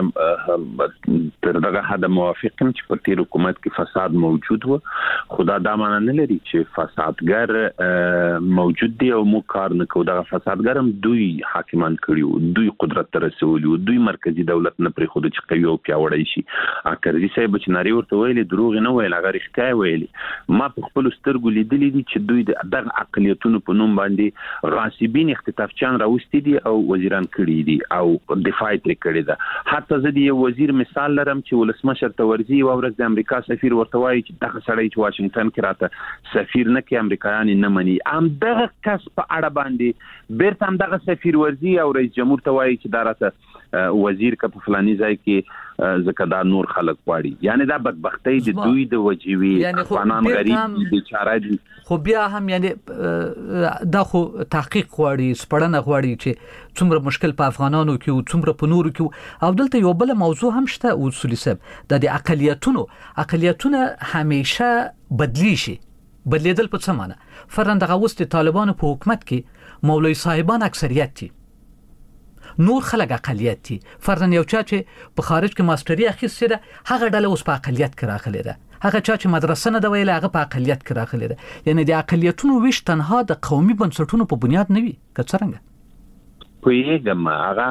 تر دغه حد موافقم چې په تیر حکومت کې فساد موجود و، خدا دا معنی نه لري چې فسادګر موجود دی او مو کار نه کوو. دغه فسادګر هم دوی حاکمان کړیو، دوی قدرت ته رسولي، دوی مرکزی دولت نه پرې خود چې قوي او پیاوړی شي. اکرزي صاحب چې ناری ورته ویلي دروغ نه ویل، هغه رښتیا ویلي. ما په خپل سترګو لیدلې دي چې دوی دغه اقلیتونو په نوم باندې غاصبین اختطافچان راوستي دي او وزیران کړی دي او دفاع یې کړې ده. حتی زه د یو وزیر مثال لرم چې ولسمشر ته ورځي او ورځ د امریکا سفیر ورته وایي چې دغه سړی چې واشنگټن کې راته سفیر نه کې امریکایان نه مني، هم دغه کس په اړه باندې بیرته هم دغه سفیر ورځي او رئیس جمهور ته وایي چې دا راته وزیر که په فلاني ځای کې ځکه دا نور خلک غواړي. یعنی دا بدبختۍ د دوی د وجوي افغانان غریب بیچاره دي. خو بیا هم یعنی دا خو تحقیق غواړي، سپړنه غواړي چې څومره مشکل په افغانانو کې او څومره په نورو کې. او دلته یو بل موضوع هم شته اصولي صاحب، د اقلیتونو همیشه بدلی شي. بدلیدل په څه معنی؟ فرضاً دغه اوس د طالبانو په حکومت کې مولوي صاحبان اکثریت دي، نور خلک اقلیت دي. فرضاً یو چا چې په خارج کې ماستری اخیسته ده هغه ډله اوس په اقلیت کې راغلی ده، هغه چا چې مدرسه نه دی ویل هغه په اقلیت کې راغلی ده. یعنی د اقلیتونو ویش تنها د قومي بنسټونو په بنیاد نه وي که څنګه؟ پوهیږم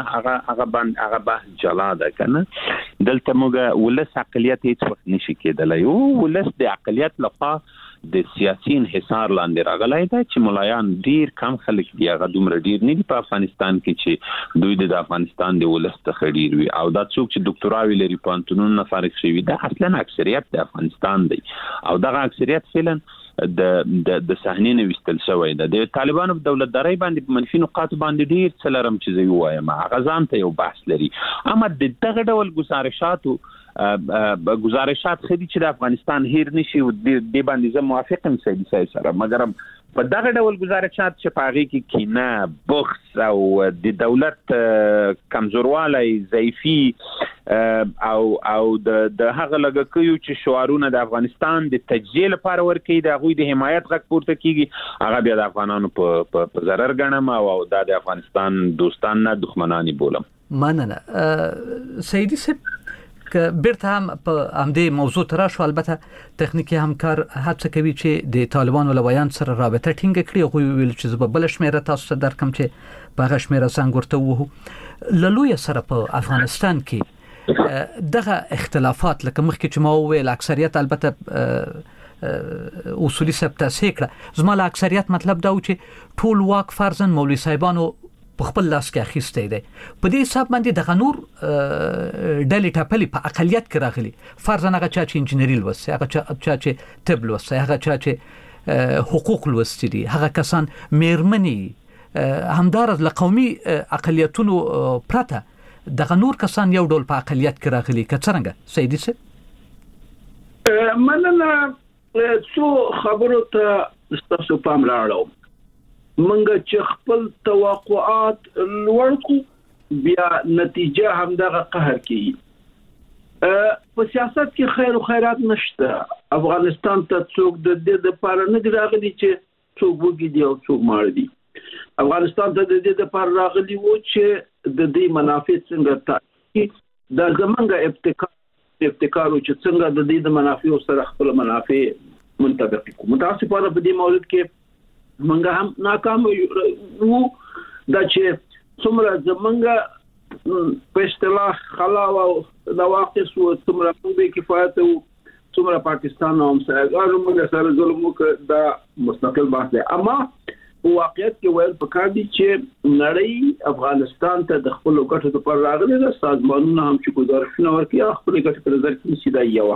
هغه بحث جلا ده کنه. دلته موږ ولس اقلیت هیڅ وخت نشي کېدلی. ولس د اقلیت لخوا د سیاسي انحصار لاندې راغلی دی چې ملایان ډیر کم خلک دي، هغه دومره ډیر نه دي په افغانستان کې چې دوی د افغانستان د ولس څخه ډیر وي. او دا څوک چې ډاکټراوي لري پوهنتونونو نه فارغ شوي دا اصلا اکثریت د افغانستان دی او دغه اکثریت فعلا د صحنې نه وستل شوی ده. د طالبانو په دولتداري باندې منفي نقاط باندې ډیر څه لرم چې زه وایم هغه ځان ته یو بحث لري. اما د دغه ډول گزارشات خدي چې د افغانستان هیر نشي او د باندې زه موافقم سید سره، مګر په دغه ډول گزارشات چې پاغي کې کینه، بخس او د دولت کمزوروالی، ضعیفي او د هغه لګکیو چې شعارونه د افغانستان د تجزیه لپاره ورکړي د غوی د حمایت غږ پورته کیږي، هغه بیا د افغانانو په ضرر ګڼم او د افغانستان دوستان نه دښمنانی بولم. مننه سیدی صاحب. که بیرته هم په همدې موضوع تر شو، البته تخنیکی همکار هڅه کوي چې د طالبانو لویان سره رابطه ټینګ کړي. خو ویل چې زه بل شمیره تاسو ته درکم چې په غشمیره څنګه ورته وو لوی سره په افغانستان کې دغه اختلافات لکه مخکې چې ما ویل اکثریت البته اصولي سب تصحیح کړه. زما له اکثریت مطلب دا و چې ټول واک فرضاً مولوی صاحبانو په خپل لاس کې اخیسته دی. په دې حساب باندې د غنور ډلې ټاپلې په اقلیت کې راغلي، فرضاً هغه چا چې انجینری لوسته، هغه چا چې طب لوسته، هغه چا چې حقوق لوسته دي، هغه کسان میرمنې همدارس له قومي اقلیتونو پرته د غنور کسان یو ډول په اقلیت کې راغلي. که څنګه سیدی صاحب؟ مننه. څو خبرو ته تاسو پام راړو. منګه چې خپل توقعات لوړ کو بیا نتیجه هم دغه قهر کوي. په سیاست کې خیر او خیرات نشته. افغانستان ته څوک د دې لپاره نه دی راغلی چې څوک وګړي دی او څوک ماړ دی. افغانستان ته د دې لپاره راغلی وو چې د دې منافع څنګه تاسو د زمونږ ابتکار چې څنګه د دې د منافع سره خپل منافع منطبق کوو. متاسفانه په دې مورد کې منګه هم ناکام وو. دا چې څومره زمونږ په اصطلاح خلاو او د واقع سو څومره په کفایت او څومره پاکستان او همسایګانو موږ سره ظلم وکړ، دا مستقل بحث دی. اما واقعیت کې ویل پکار دي چې نړۍ افغانستان ته د خپل ګټو لپاره راغلي ده. سازمانونه هم چې گزارشونه ورکړي خپل ګټو پر نظر کې سیده یو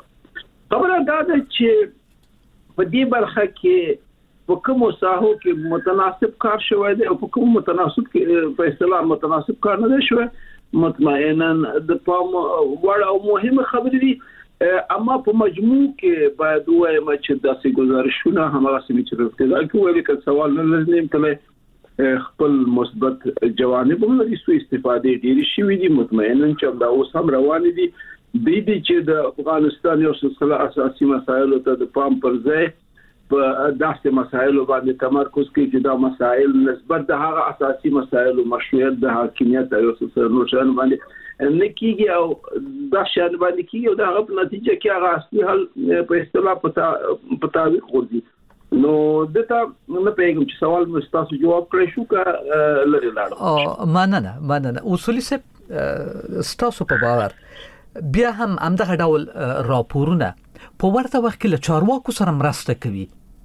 خبره دا ده چې په دې برخه کې په کوم ساحو کې متناسب کار شوی دی او په کوم متناسب کې په اصطلاح متناسب کار نه شوی. مطمئنا د پام وړ او مهمه خبرې دي. اما په مجموع کې باید وایم چې داسې گزارشونه همغه سمې چې ورته کوي ویل کې سوال نه لازم کله خپل مثبت جوانب هم لري. سو استفاده ډېری شوې دي. مطمئنا چې دا اوس هم روان دي. د دې چې د افغانستان یو څه اساسي مسایل ته د پام پر ځای په داسې مسایلو باندې تمرکز کوي چې دا مسایل نسبت د هغه اساسي مسایلو مشروعیت د حاکمیت او سیاست شان باندې نه کیږي او دا شان باندې کیږي او دا هغه نتیجه کې هغه اصلي حل په اصطلاح په تاریخ ورځي. نو دته نه پیغام چې سوال مې تاسو جواب کړی شو کا لري لاړ. مننه اصولي صاحب. تاسو په باور بیا هم همدغه ډول راپورونه په ورته وخت کې له چارواکو سره مرسته کوي؟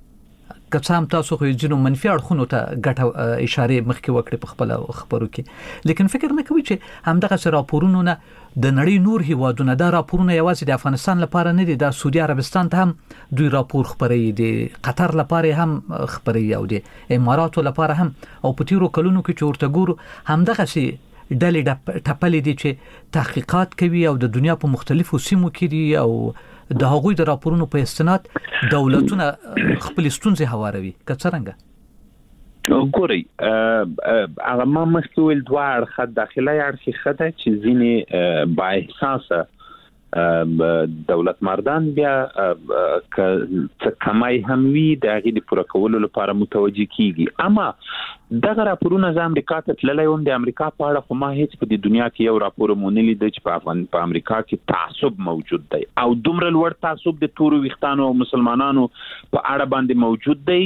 که څه هم تاسو خو ځینو منفي اړخونو ته ګټه اشاره مخکې وکړې په خپل خبرو کې، لیکن فکر نه کوي چې همدغه راپورونه نه د نړۍ نور هیوادونه دا راپورونه یوازې د افغانستان لپاره نه دي، د سعودي عربستان ته هم دوی راپور خبري دي، قطر لپاره هم خبري او د اماراتو لپاره هم، او په تیرو کلونو کې چې ورته ګورو همدغه سي ډلې ټپلې دي چې تحقیقات کوي او د دنیا په مختلفو سیمو کې دي او د هغوی د راپورونو په استناد دولتونه خپل ستونزې هواروي. که څنګه ګوري هغه ما مخکې ویل دوه اړخه داخلي اړخ خده چې ځینې با احساسه دولت مردان بیا څه کمای هم وي د هغې د پوره کولو لپاره متوجه کیږي. اما دغه راپورونه زه امریکا ته تللی وم، د امریکا په اړه خو ما هیڅ په دې دنیا کې یو راپور مو نه لیده چې په امریکا کې تعصب موجود دی او دومره لوړ تعصب د تورو ویښتانو او مسلمانانو په اړه باندې موجود دی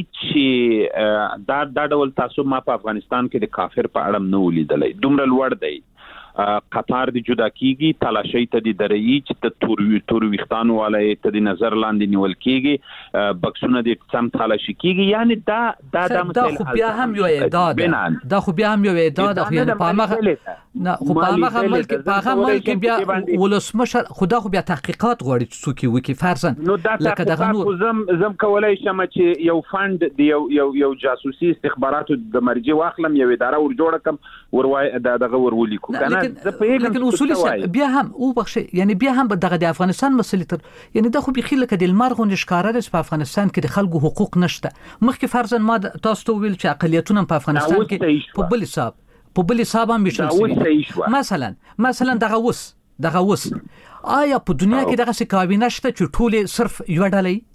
چې دا ډول تعصب ما په افغانستان کې د کافر په اړه نه ولیدلی. دومره لوړ دی قطار د جدا کیږي تلاشي ته د درېي چې ته تور وختانو والے ته د نظر لاندې نیول کیږي بکسونه د سم تلاشي کیږي یعنی دا خو بیا هم یو اعداد دا خو بیا هم یو اعداد خو یعنی په هغه نه خو په هغه ملک بیا ولسمشر خدا خو بیا تحقیقات غواړي چې څوک وکي فرضاً لکه دغه نور زم کولای شم چې یو فند د یو جاسوسي استخباراتو د مرجع واخلم یو اداره ور جوړ کم وروای دغه ورولي کو کنه لیکن اصولي بیا هم او بخښه یعنی بیا هم دغه د افغانستان مسلې تر یعنی د خو بخیل کده د المرغو نشکاره د په افغانستان کې د خلکو حقوق نشته مخکې فرضاً ما تاسو ته ویل چې اقلیتونه په افغانستان کې په بل حساب هم بشل مثلا دغه وس آیا په دنیا کې دغه څه کابینه شته چې ټول صرف یو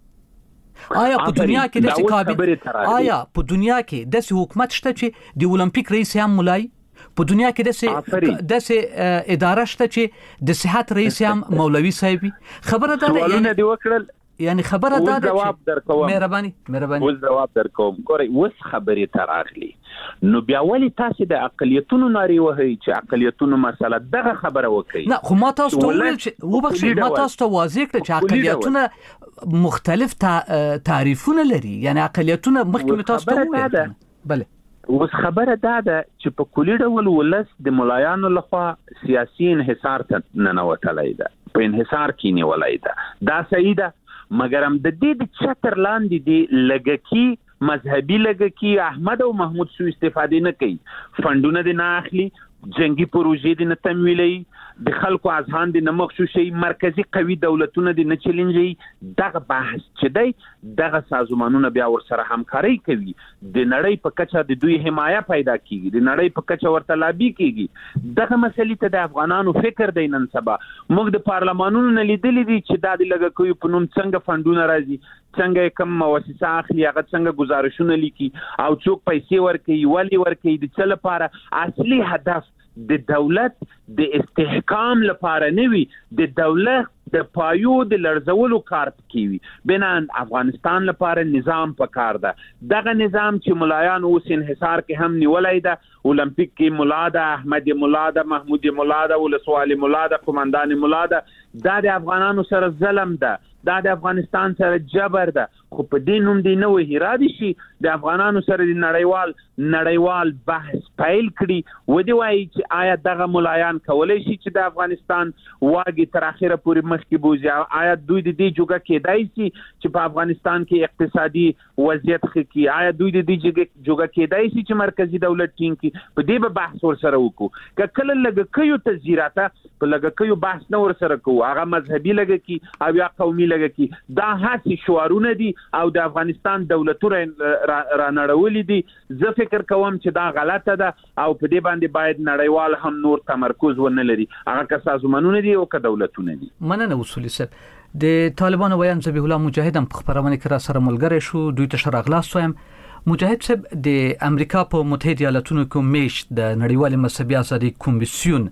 ډلې آیا په دنیا کې دغه کابینه آیا په دنیا کې دغه حکومت شته چې د اولمپیک رئیس هم مولای په دنیا کې دغه اداره شته چې د صحت رئیس هم مولوي صاحب خبره ده یعنی خبره ده جواب درکوم مهرباني اوس جواب درکوم ګورئ اوس خبرې تراغلی نو بیا ولی تاسو د اقلیتونو ناری وهي چې اقلیتونو مسله دغه خبره وکړي نه خو ما تاسو ته ویل چې وبخښئ ما تاسو ته واضح کړ چې اقلیتونه مختلف تعریفونه لري یعنی اقلیتونه مخکې تاسو ته ویل بله اوس خبره ده چې په کلی ډول ولس د ملایانو لخوا سیاسي انحصار ته ننوتلای ده په انحصار کې نیولای ده دا صحیح ده مګر هم د دې د چتر لاندې دی لګکی مذهبي لګکی احمد او محمود سو استفاده نه کوي فندونه د نه اخلي جنگي پروژې د نه تمویلي د خلکو اذهان د نه مخشوشي مرکزی قوي دولتونه د نه چیلنجي دغه بحث چې دی دغه سازمانونه بیا ور سره همکاري کوي د نړۍ په کچه د دوی حمایه پیدا کیږي د نړۍ په کچه ورته لابي کیږي دغه مسلې ته د افغانانو فکر دی نن سبا موږ د پارلمانونو نه لیدلې دي چې د لګ کوي په نوم څنګه فندونه راځي څنګه کوم مؤسسه اخلي هغه څنګه گزارشونه لیکي او څوک پیسې ورکوي ولی ورکوي د څه لپاره اصلي هدف د دولت د استحکام لپاره نوي د دولت د پایو د لړزولو کار کوي بنان افغانستان لپاره نظام پکار ده دغه نظام چې ملایان اوس انحصار کې هم نیولای ده اولمپیک کې مولا ده احمد مولا ده محمود مولا ده ولسوال مولا ده قومندان مولا ده د افغانانو سره ظلم ده د افغانستان سره جبر ده خو په دینوم دی نو هیرادي شي د افغانانو سره د نړیوال بحث پیل کړي و دی وایي چې آیا دغه ملایان کولای شي چې د افغانستان واګي تر اخره پورې مخکې بوزي آیا دوی د دې جوګه کېدای شي چې په افغانستان کې اقتصادي وضعیت ښه کړي آیا دوی د دې جوګه کېدای شي چې مرکزی دولت ټینګ کړي په دې به بحث ور سره وکړو کله لګکیو تزیراته په لګکیو بحث نه ور سره کوو هغه مذهبي لګکی او یا قومي لګکی دا هڅې شعارونه دي او د افغانستان دولتونه را نړولې دي زه فکر کوم چې دا غلطه ده او په دې باندې باید نړیوال هم نور تمرکز ونه لري هغه که سازمانونه دي او که دولتونه دي مننه اصولي صاحب د طالبانو ویان ذبیح الله مجاهد هم په خبرونه کې را سره ملګری شو دوی ته شراغلاس وایم مجاهد صاحب د امریکا په متحده ایالاتونو کې میش د نړیوال مذهبي ازادي کمیسیون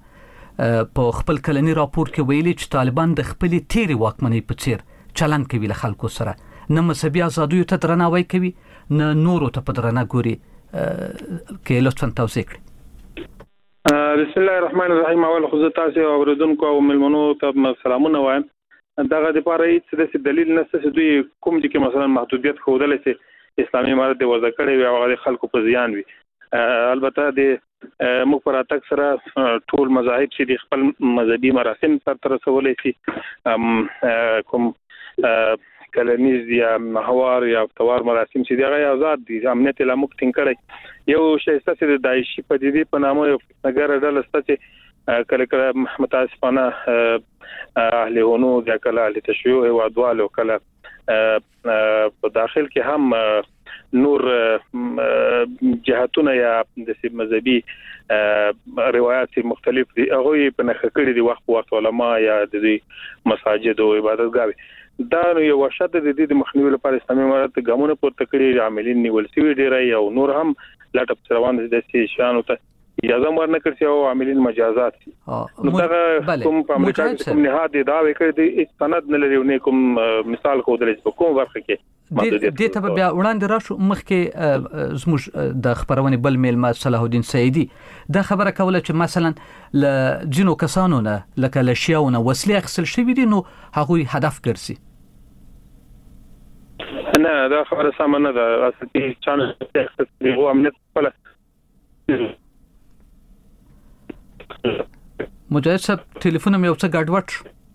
په خپل کلنی راپور کې ویلي چې طالبان د خپل تیری واکمنۍ په څیر چلن کوي له خلکو سره نه مذهبي ازادي ته درناوی کوي نه نورو ته په درنه ګوري کې لطفا توضیح کړئ بسم الله الرحمن الرحیم اول خو تاسو اوریدونکو او ملمنو ته سلامونه وایم دغه د پاره هیڅ دلیل نشته چې دوی کوم دي کې مثلا محدودیت خوده لسي اسلامي امارت د وضع کړي وي او د خلکو په زیان وي البته د مخبرات سره ټول مذاهب چې د خپل مذهبي مراسم سره رسولي شي کوم کلنیز یا محور یا توار مراسم چې دغه آزاد دي امنیت له مکتین کړي یو شی ستاسو د داعشي پدیدې په نامه یو نګر ډله ستاسو کله متاسفانه اهل هونو د کله اهل تشیع او ادوالو کله په داخل کې هم نور جهاتونه یا د مذهبي روایت مختلف دي هغه په نخ کړي دي وخت علماء یا د مساجد او عبادتګاوي دا یو وشت د دې مخنیوي لپاره اسلامي امارت ګامونه پورته کړي عاملین نیول شوی ډیری او نور هم لاټپ روان دي د شانو ته اجازه ورنه کړی او عاملین مجازات دي نو دا کوم په امریکا کې کوم نهاد دا وکړي د سند نه لري نه کوم مثال خو درې په کوم ورخه کې د ته بیا وړاندې راشو مخکې زموږ د خبرونه بل میلمه صلاح الدین سعیدی دا خبره کوله چې مثلا ل جنو کسانو نه لکه لشیاونه وسلې اخیستل شوی دي نو هغه هدف ګرځي نه دا خبره سم نه ده اصل کې چانه هو امنیت خپل مجاهد صاحب ټلیفون مې یو څه ګډوډ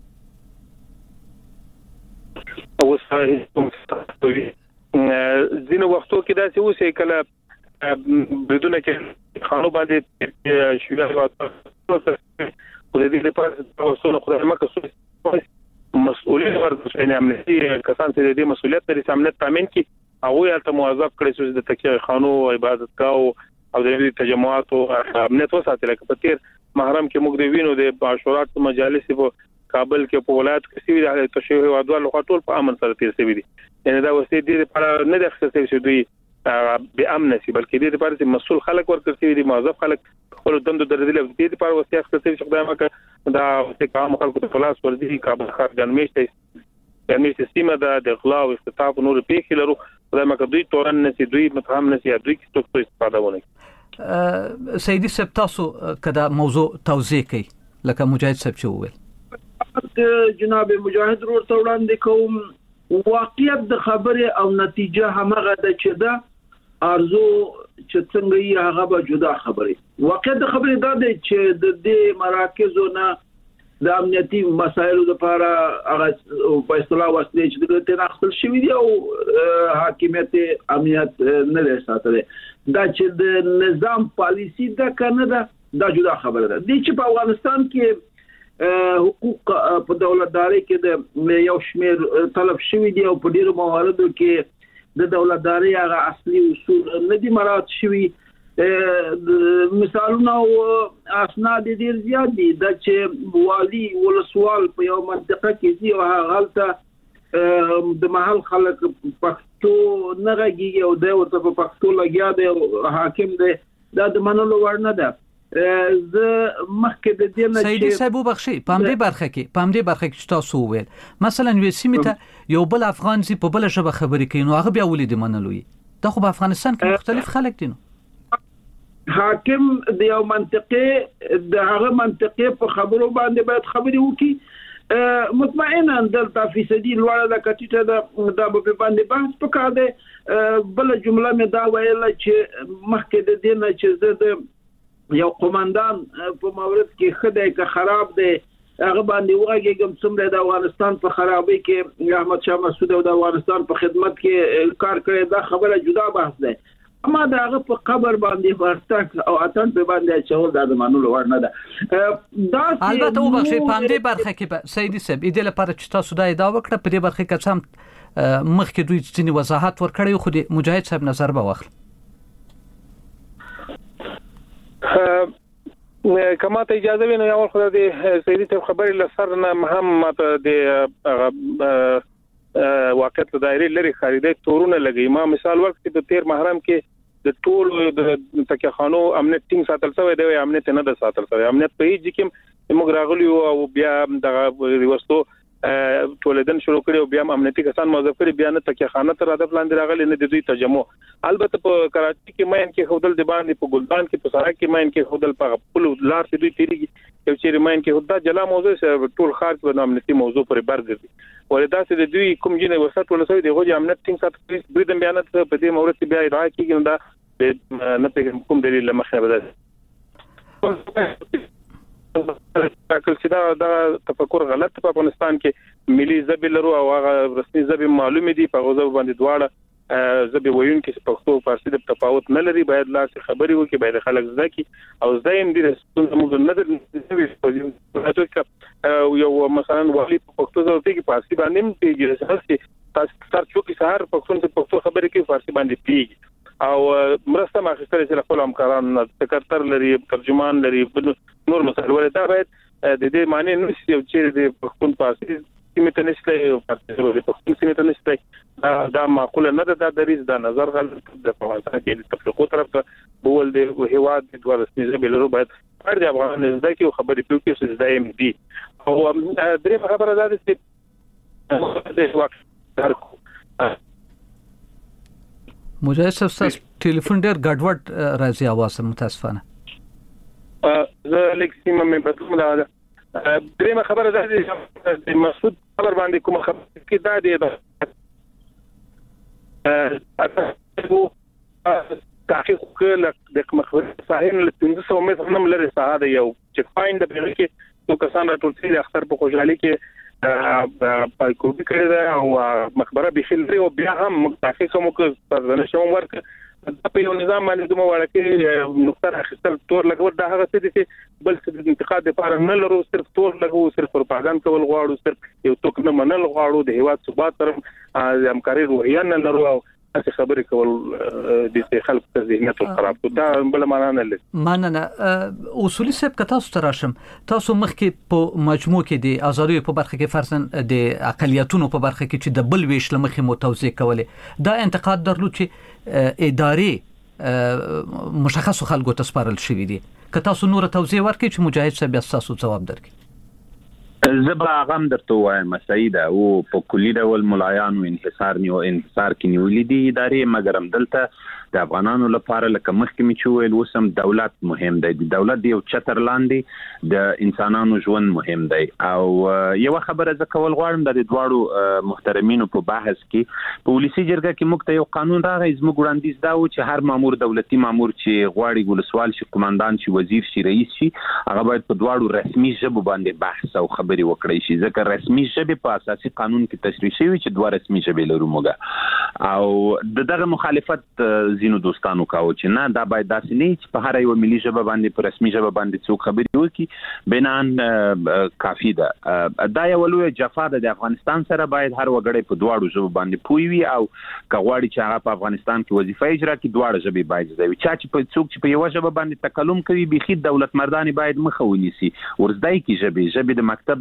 او صحیح زینو وختو کې دا چې اوسې کله بدون کې خانو باندې شویا او د دې لپاره تاسو نو خدای مکه مسؤلیت ورته نه امنیتي کسان چې دې مسؤلیت لري امنیت تامین کی هغه یالته موظف کړي چې د تکیه خانو عبادت کاو او د دې تجمعات او امنیت وساتل په تیر محرم کې موږ د وینو د عاشورات مجالس په کابل کې په ولایت کې سوي د تشریح او عدالت لخوا ټول په امن سره تیر شوی دي یعنی دا وسې دي لپاره نه د اختصاصي شوی دوی به امن سي بلکې دې لپاره چې مسؤل خلک ورکړي شوی دي موظف خلک خپل دندو درځي دې لپاره وسې اختصاصي شوی دا مکه دا چې کوم خلکو ته خلاص ورځي کابل ښار ګرمي سیستم دا د اغلا او اختطاف نور پیښې لرو دا مکه دوی تورن نسي دوی متهم نسي دوی کې څه استفاده ونه سیدی صاحب تاسو کدا موضوع توضیح کړئ لکه مجاهد صاحب چې وویل جناب مجاهد ورته وړاندې کوم واقعیت د خبره او نتیجه همغه ده چې دا ارزو چې څنګه یې هغه به جدا خبره واقعیت د خبره دا ده چې د دې مراکزو نه د امنیتي مسایلو لپاره هغه په اصطلاح وسلې چې د تناقض شوی دی او حاکمیت امنیت نه لري ساتل دا چې د نظام پالیسی دا کنه دا جدا خبره ده د چې په افغانستان کې حقوق په دولتداري کې د یو شمیر طلب شوی دی او په ډیرو مواردو کې د دولتداري هغه اصلي اصول نه دي مراعات شوی مثالونه او اسناد ډیر زیات دي د چې والی ولسوال په یو منطقه کې دي او هغه د محل خلک پښتو نه غږیږي او د ورته په پښتو لګیا دی حاکم دی دا د منلو وړ نه ده ز مخکې د دې نه سیدی صاحب وبخشي پام دې برخه کې تاسو وویل مثلا یو سیمه ته یو بل افغان سي په بل ژبه خبرې کوي نو هغه بیا ولې د منلوي دا خو په افغانستان کې مختلف خلک دي نو حاکم د یو منطقه د هغه منطقه په خبرو باندې باید خبري وکي مطمئنا دلته فیصدي لوړه د کټیټه د په باندې بحث پکاره ده بل جمله مې دا ویل چې مخکې د دې نه چې زه د یو قومندان په مورد کې خدای که خراب دی هغه باندې وګورم څومره د افغانستان په خرابۍ کې احمد شاه مسعود او د افغانستان په خدمت کې کار کړی دا خبره جدا بحث ده اما دا هغه په قبر باندې ورتک او اتن په باندې چول د منلو ور نه ده دا البته وبخښي پام دې برخه کې سیدی صاحب دې لپاره چې تاسو دا ادعا وکړه په دې برخه کې څم مخکې دوی ځینې وضاحت ورکړی خو د مجاهد صاحب نظر به واخلي کما ته اجازه وینم یو خو د سیدی صاحب خبرې لسر نه محمد د واقعیت دایره لري خریده تورونه لګي ما مثال ورکړم د تیر محرم کې د ټول د تکه خانو امنیت ټینګ ساتل شوی دی امنیت نه د ساتل شوی امنیت په هیڅ کې موږ راغلی او بیا د وستو ټولدن شروع کړي او بیا امنیتي کسان موظف کړي بیا نه تکه خانه تر هدف لاندې راغلي نه د دوی تجمع البته په کراچي کې ماین کې خودل د باندې په ګلدان کې په سړک کې ماین کې خودل په خپل لار چې دوی تیریږي یو چې ماین کې خدای جلا موضوع ټول خارج په امنیتي موضوع پر برګري ولدا چې د دوی کوم جنې وسات ولسوي دغه امنیت ټینګ ساتل دوی د بیانات په دې مورد کې بیا ادعا کیږي دا نه په کوم دلیل لمخه بدل تاکل چې دا تفکر غلط په افغانستان کې ملي ژبه لرو او هغه رسمي ژبه معلومه دي په غوځو باندې دواړه ژبه وایون کې پښتو فارسی د تفاوت نه لري باید لا څه خبري وکړي باید خلک ځکه او زایم دي موږ نه د یو مثلا والی په پښتو ژبه کې فارسی باندې پیږي چې تاسو چې سهار پښتو خبري کې فارسی باندې پیږي او مرسته ماخستل چې خپل همکاران سکرټر لري ترجمان لري نور مسایل ولدا باید د دې معنی نو چې د پښتون فارسی سیمه نشته او د پښتون سیمه نشته دا معقوله نه ده د دریز د نظر غلط د افغانستان کې د تفریقو طرف ته بول د هیواد د ورسمي ژبې باید هر د افغان زده کې خبرې کوي چې زده ام دي او درې خبره ده چې د وخت مجاهد صاحب ټلیفون ډېر ګډوډ راځي आवाज متاسفانه زه لیک سیمه مې بدلوم دا درې خبره ده چې مسعود خبر باندې کوم خبره کې دا دی تحقیق وکړل د مخبر صاحب له 300 متر نم لري ساده یو چک پاینټ د بیرې کې نو کسان راټول شي د اختر په خوشحالي کې کوبي کړی دا او مخبره به خلري او بیا هم تحقیق کوم په نشو ورک په یو نظام باندې دومره ورکه نقطه راخستل تور لګور دا هغه څه دي بل څه د انتقاد لپاره نه لرو صرف تور لګو صرف پروپاګاندا کول غواړو صرف یو توک نه منل غواړو د هیواد ثبات تر همکاري روحیه نه لرو څه خبرې کول د خلکو ته ذهنیت خراب کو دا بل معنا نه لري ماننه اصولي سب کتا ستراشم تاسو مخکې په مجموع کې د ازادي په برخه کې فرضاً د اقلیتونو په برخه کې چې د بل ویش لمخې متوزع کولې دا انتقاد درلود چې اداري مشخص خلکو ته سپارل شوې دي کتا سو نور توزیع ورکړي چې مجاهد صاحب تاسو جواب درکړي زبا غم درته وایم سیده او په کلی ډول ملایانو انحصار کې نیولې دي ادارې مګر هم دلته د افغانانو لپاره لکه مخکې مې چې ویل وسم دولت مهم دی د دولت دی او چتر لاندې د انسانانو ژوند مهم دی او یو خبره ځکه ول غواړم د دواړو محترمینو په بحث کې په ولسی جرګه کې موږ ته یو قانون راغی زموږ وړاندیز دا و چې هر مامور دولتي مامور چې غواړي ولسوال شي قومندان شي وزیر شي رئیس شي هغه باید په دواړو رسمي ژبه باندې بحث او خبري وکړي شي ځکه رسمي ژبه په اساسي قانون کې تشریح شوی چې دوه رسمي ژبې لرو موږ او دغه مخالفت زینو دوستانو کاوه چې نه دا باید داسې نه چې په هر یو ملي ژبه باندې په رسمي ژبه باندې څوک خبري وکړي بنان کافی ده دا یو لوی جفا ده د افغانستان سره باید هر وګړی په دواړو ژبه باندې پوي وي او کغواړي چې هغه په افغانستان کې وظیفه اجرا کړي دواړه ژبې باید زده وي چې په څوک چې په یو ژبه باندې تکلم کوي بيخي دولت مردان باید مخه ونیسي ورزدای کی ژبې د مکتب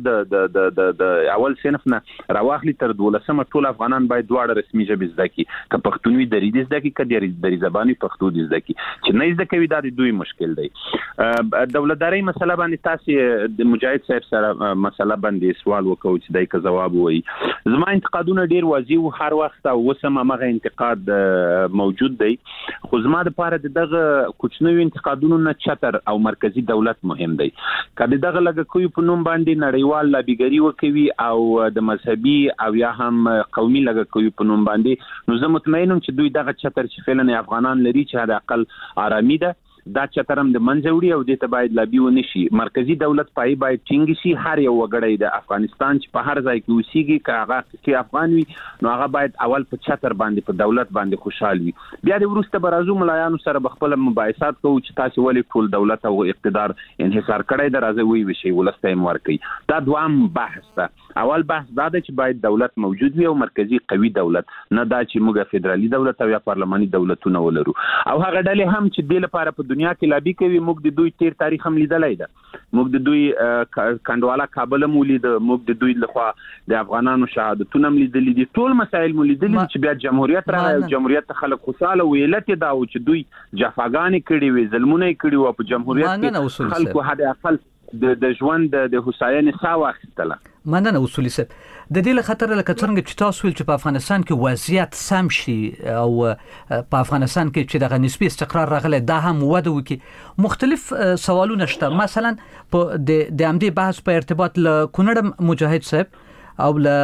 د اول صنف نه راوخلی تر 12مه ټول افغانان باید دواړه رسمي ژبې زده کړي که پښتونوي دریدي زده کړي که دری زبانی پښتو زده کړي چې نه زده کوي دا د دوی مشکل دی دولتداري مسله باندې تاسو د مجاهد صاحب سره مسله باندې سوال وکړو چې دای که جواب وایي زما انتقادونه ډیر واضح او هر وخت او وسمه مغه انتقاد موجود دی خو زما لپاره دغه کوچنوي انتقادونو نه چتر او مرکزی دولت مهم دی کله دغه لګه کوي په نوم باندې نړیوال لابیګری وکوي او د مذهبي او یا هم قومي لګه کوي په نوم باندې نو زه مطمئنم چې دوی دغه چتر چې فعلا افغانان لري چې د عقل آرامي ده دا چترم د منځوړي او د ته باید لابي ونشي مرکزی دولت پای باید ټینګ شي هر یو وګړی د افغانستان چې په هر ځای کې اوسېږي کاغه کې افغان وي نو هغه باید اول په چتر باندې په دولت باندې خوشحال وي بیا د ورسته برازو ملایانو سره بخپل مباحثات کوو چې تاسو ولې ټول دولت او اقتدار انحصار کړی د راځي وی وشي ولسته ورکي دا دوام بحث ده اول بحث دا چې باید دولت موجود وي او مرکزی قوي دولت نه دا چې موږ فدرالي دولت او یا پارلماني دولتونه ولرو او هغه ډلې هم چې د لپاره په دنیا کې لابي کوي موږ د دوی تیر تاریخ هم لیدلای ده موږ د دوی کندواله کابل هم ولید موږ د دوی لخوا د افغانانو شهادتونه هم لیدلې دي ټول مسایل مو لیدلې چې بیا جمهوریت راغی جمهوریت خلک خوشاله ویلت دا او چې دوی جفاګانې کړي وي ظلمونه کړي او په جمهوریت کې خلکو هدا اقل د ژوند د هوساینې ساو اخیستله مننه اصولي صاحب د دې له خطر لکه څنګه چې تاسو ویل چې په افغانستان کې وضعیت سم شي او په افغانستان کې چې د نسبي استقرار راغلی دا هم وده وکړي مختلف سوالونه شته مثلا په د امدی بحث په ارتباط له کونړ مجاهد صاحب او له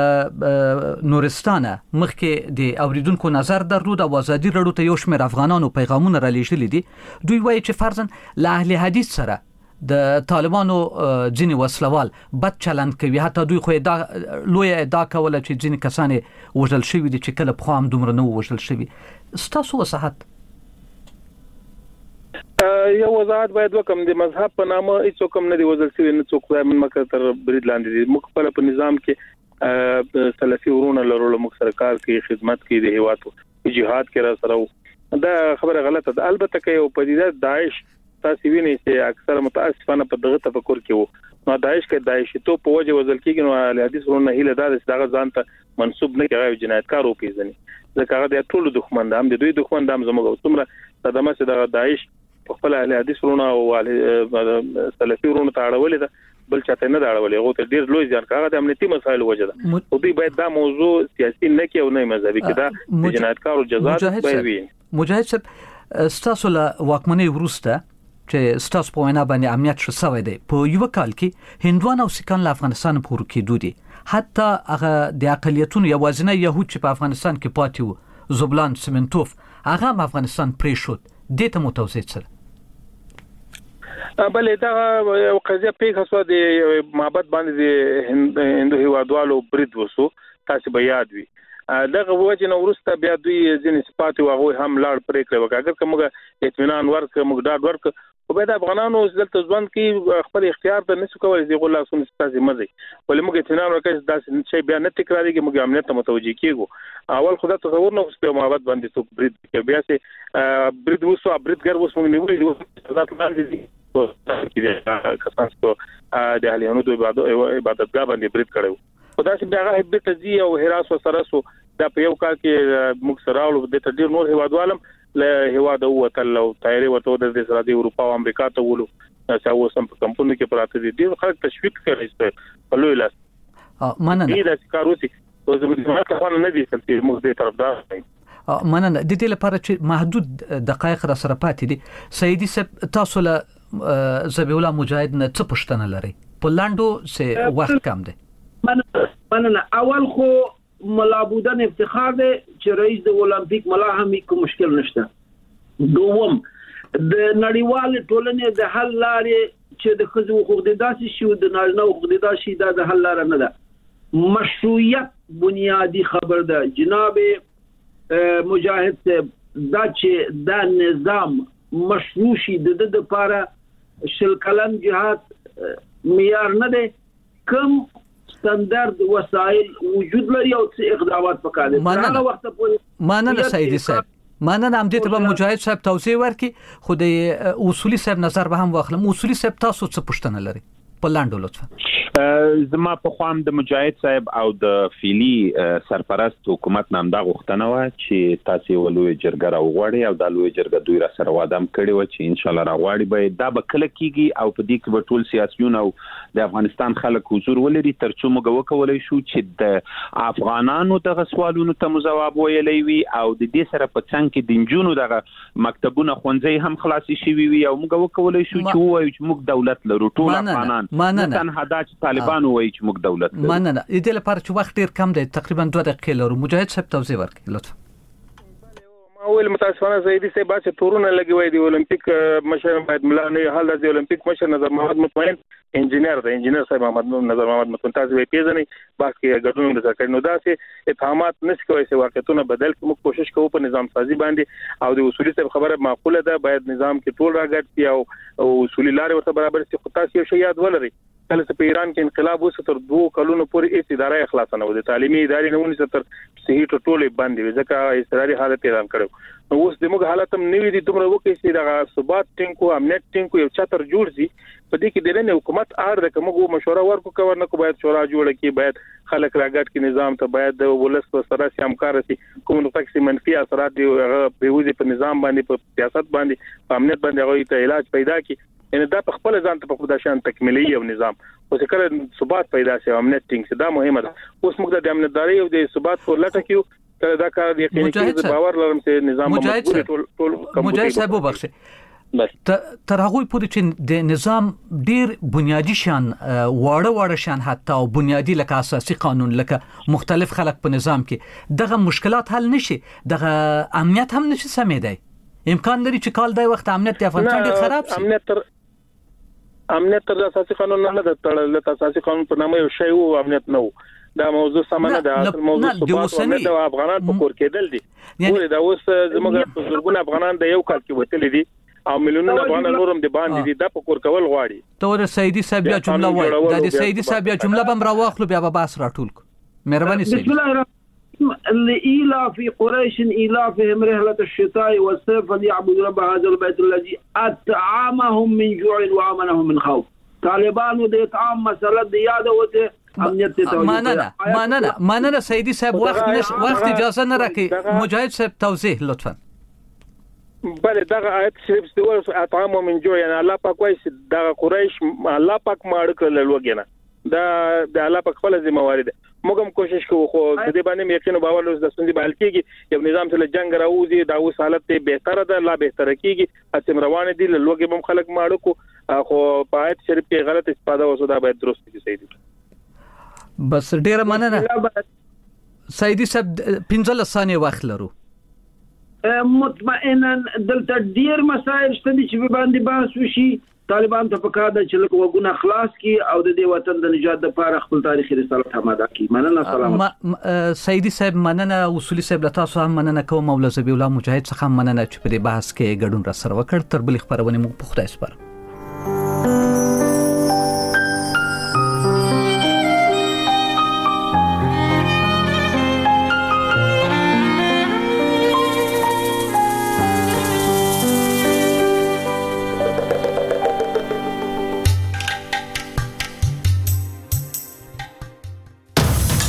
نورستانه مخکې د اوریدونکو نظر درلود او ازادي رادیو ته یو شمېر افغانانو پیغامونه را لېږلي دي دوی وایي چې فرضاً له اهل حدیث سره د طالبانو ځینې وسلوال بد چلند کوي حتی دوی خو دا لوی ادعا کوله چې ځینې کسان وژل شوي دي چې کله پخوا هم دومره نه وژل شوي ستاسو وضاحت یو وضاحت باید وکم د مذهب په نامه هیڅ کوم نه دی وژل شوی نه څوک مکه تر برید لاندې دي موږ په نظام کې سلفي ورونه لرو موږ سرکار کې خدمت کې د هیوادو جهاد کې را سره دا خبره غلطه ده البته کې یو پدیده داعش تاسو وینئ چې اکثر متاسفانه په دغه تفکر کې وو نو داعش کې داعشي تو په وجه وزل کېږي نو له حدیث ورونه هیله ده چې دغه ځان ته منسوب نه کوي جنایتکار او پیژني ځکه هغه د ټولو دښمن ده هم د دوی دښمن ده هم زموږ څومره صدمه چې دغه داعش خپل اهل حدیث ورونه او سلفي ورونه تاړولې ده بل چاته نه داړولې هغه ته ډیر لوی ځان کاغه د امنیتي مسایل وجه ده او دوی باید دا موضوع سیاسي نه کې او نه مذهبي کې دا جنایتکارو جزا به وي. مجاهد صاحب ستاسو له واکمنۍ وروسته چې ستاسو په وینا باندې امنیت شو سوی دی په یو کال کې هندوان او سیکان له افغانستان پورې کېدو دي حتی هغه د اقلیتونو یوازینی يهود چې په افغانستان کې پاتې وو زوبلان سیمنټوف هغه هم افغانستان پرې شو د ته متوسط سره بلې دا یو قضیه پیښه شو د معبد باندې د هندو هیوادوالو برید وسو تاسو به یاد وي دغه وجه نو ورسته بیا دوی ځینې صفات او هغه هم لاړ پرېکړه وکړه اگر کومه اطمینان ورک موږ ډاډ ورک او به د افغانانو دلته ځوان کې خپل اختیار ته نشو کولای دی غولا سن ستاسو مزي ولې موږ اطمینان ورکړ دا شی بیا نه تکرارېږي موږ امنیت ته متوجي کیږو اول خدای تصور نه اوس په معبد باندې تو برید کې بیا سي برید وسو بریدګر وسو موږ نیولې دي ذات باندې دي کسان کو د اهلیانو د عبادتګاه باندې برید کړو خدای چې هغه هبه تزي او حراس سره سو دا په یو کال کې موږ سره او د تدیر نور هیوادوالم له هیواد وتل او تایری ورته د سرادي اروپا او امریکا ته ولو تاسو سم په کمپونی کې پراته دي ډیر خلک تشویق کوي په لوی لاس مننه دا کاروسي او زموږ څخه نه دي چې موږ دې طرفدار یو مننه د دې لپاره چې محدود دقایق را سره پاتې دي سیدی صاحب تاسو له ذبیح الله مجاهد نه څه پوښتنه لري په لاندو سه وخت کم دی مننه اول خو ملابودن افتخار دی چې رئیس د اولمپیک ملا هم کوم مشکل نشته دوم د نړیوال ټولنې د حل لارې چې د خزو حقوق د داسې شو د نارینه حقوق د داسې د حل لار نه ده مشروعیت بنیادی خبر ده جناب مجاهد صاحب دا چې دا نظام مشروع شي د لپاره شل کلن جهاد معیار نه ده کم ستاندرد وسایل وجود لري او اقدامات وکړي هغه وخت پورې مننه سیدی صاحب مننه هم دې ته مجاهد صاحب توضیح ورکړي خو د اصولي صاحب نظر به هم واخلم اصولي صاحب تاسو څه پوښتنه لري په لاندو لطفا زما په خوام د مجاهد صاحب او د فیلی سرپرست حکومت نام دا غوښتنه و چې تاسو ولوي جرګه راوغړی او د لوی جرګه دوی را سره وادم کړی و چې ان شاء الله راغړی به دا به کله کیږي او په دې کې به ټول سیاسيون او د افغانستان خلک حضور ولري ترڅو موږ وکولای شو چې د افغانانو د سوالونو ته جواب ویلې وي او د دې سره په څنګه کې د جنونو د مکتبونو خوندې هم خلاصي شي وي او موږ وکولای شو چې وایو چې موږ دولت لرو ټول افغانان مننه تنها دا چې طالبان وایي چې موږ دولت لرو مننه دې لپاره چې وخت ډیر کم دی تقریبا 2 دقیقې لرو مجاهد صاحب توضیح ورکړئ لطفا ما ویل متاسفانه سیدی صاحب چې تورونه لګوي دی اولمپیک مشر باید ملانه حال د اولمپیک مشر نظر محمد مطمئن انجینر دی انجینر صاحب محمد نظر محمد مطمئن تاسو به پیژنئ باس کې ګډون د ځکه نو داسې اتهامات نشي کوي چې واقعیتونه بدل کوم کوشش کوو په نظام سازي باندې او د اصولي صاحب خبره معقوله ده باید نظام کې ټول راګټ شي او اصولي لارې ورته برابر شي خو تاسو یو شی یاد ولرئ کله چې په ایران کې انقلاب وسو تر 2 کلونو پورې هیڅ اداره خلاص نه و د تعلیمي ادارې نه ونیسه تر صحیح ټولې باندې ځکه اضطراري حالت اعلان کړو نو اوس د موږ حالت هم نوې دي دومره وکړي چې د ثبات ټینګو امنیت ټینګو یو چتر جوړ شي په دې کې د نن حکومت د کومه مشوره ورکو کور نه کو باید شورا جوړه کی باید خلک راګټ کې نظام ته باید د ولس په سره همکار شي کوم نو تک منفي اثرات دی په وځي په نظام باندې په سیاست باندې په امنیت باندې غوړي ته علاج پیدا کی ان دا په خپل ځان ته په خود شان تکمیلي او نظام او چې کله ثبات پیدا شي امنیت ټینګ دا مهمه ده اوس موږ د امنیتداري او د ثبات په لټه کې کله دا کار یقیني کې باور لرم چې نظام مجبور مجاهد صاحب وبخښه بس تر هغه پورې چې د نظام ډیر بنیادی شان واړه شان حتی او بنیادی لکه اساسي قانون لکه مختلف خلک په نظام کې دغه مشکلات حل نشي دغه امنیت هم نشي سمېدای امکان لري چې کال دای وخت امنیت د افغانستان ډیر خراب شي امنیت تر اساسي قانون نه ده تړل اساسي قانون په نامه یو شی او امنیت نه دا موضوع سمنه ده اصل موضوع ثبات د افغانان په کور کېدل دي ولې دا اوس زموږ زرګونه افغانان د یو کال کې وتل دي او ملیونونه افغانان نورم د باندې دي د په کور کول غواړي تور سیدی صاحب بیا جمله وای د سیدی صاحب بیا جمله بم راواخلو بیا به باس راټول کو مهرباني سیدی بسم الله لإيلاف قريش إيلافهم رحلة الشتاء والصيف فليعبدوا رب هذا البيت الذي أطعمهم من جوع وآمنهم من خوف طالبان د اطعام مسله د یاد وته امنیت ته مننه سیدی صاحب وخت اجازه نه راکې مجاهد صاحب توضیح لطفا بله دغه آیت شریف ستول اطعام من جوع یعنی الله پاک وایي دغه قریش الله پاک ماړه کړل لوګینه د الله پاک خپل ذمہواری ده موږ هم کوشش کوو خو د دې باندې یقین باور لرو د سندي بحال کیږي یو نظام چې جنگ راوځي دا اوس حالت ته بهتره ده لا بهتره کیږي اسیم روان دي لوګي هم خلک ماړو کو خو په آیت شریف کې غلط استفاده وسو دا باید درست کړي صحیح دي بس ډیره مننه سیدی صاحب 15 ثانیې وخت لرو مطمئنا دلته ډیر مسایل شته چې به باندې بحث وشي طالبان ته پکاره ده چې لکه وګونه خلاص کی او د دې وطن د نجات لپاره خپل تاریخي رسالت هم ادا کړي. مننه سلام سیدی صاحب مننه اصولي صاحب له تاسو هم مننه کوم مولا زبی الله مجاهد څخه مننه چې په دې بحث کې ګډون را سره وکړ. تر بل خبرونه مو په خدای سپارم.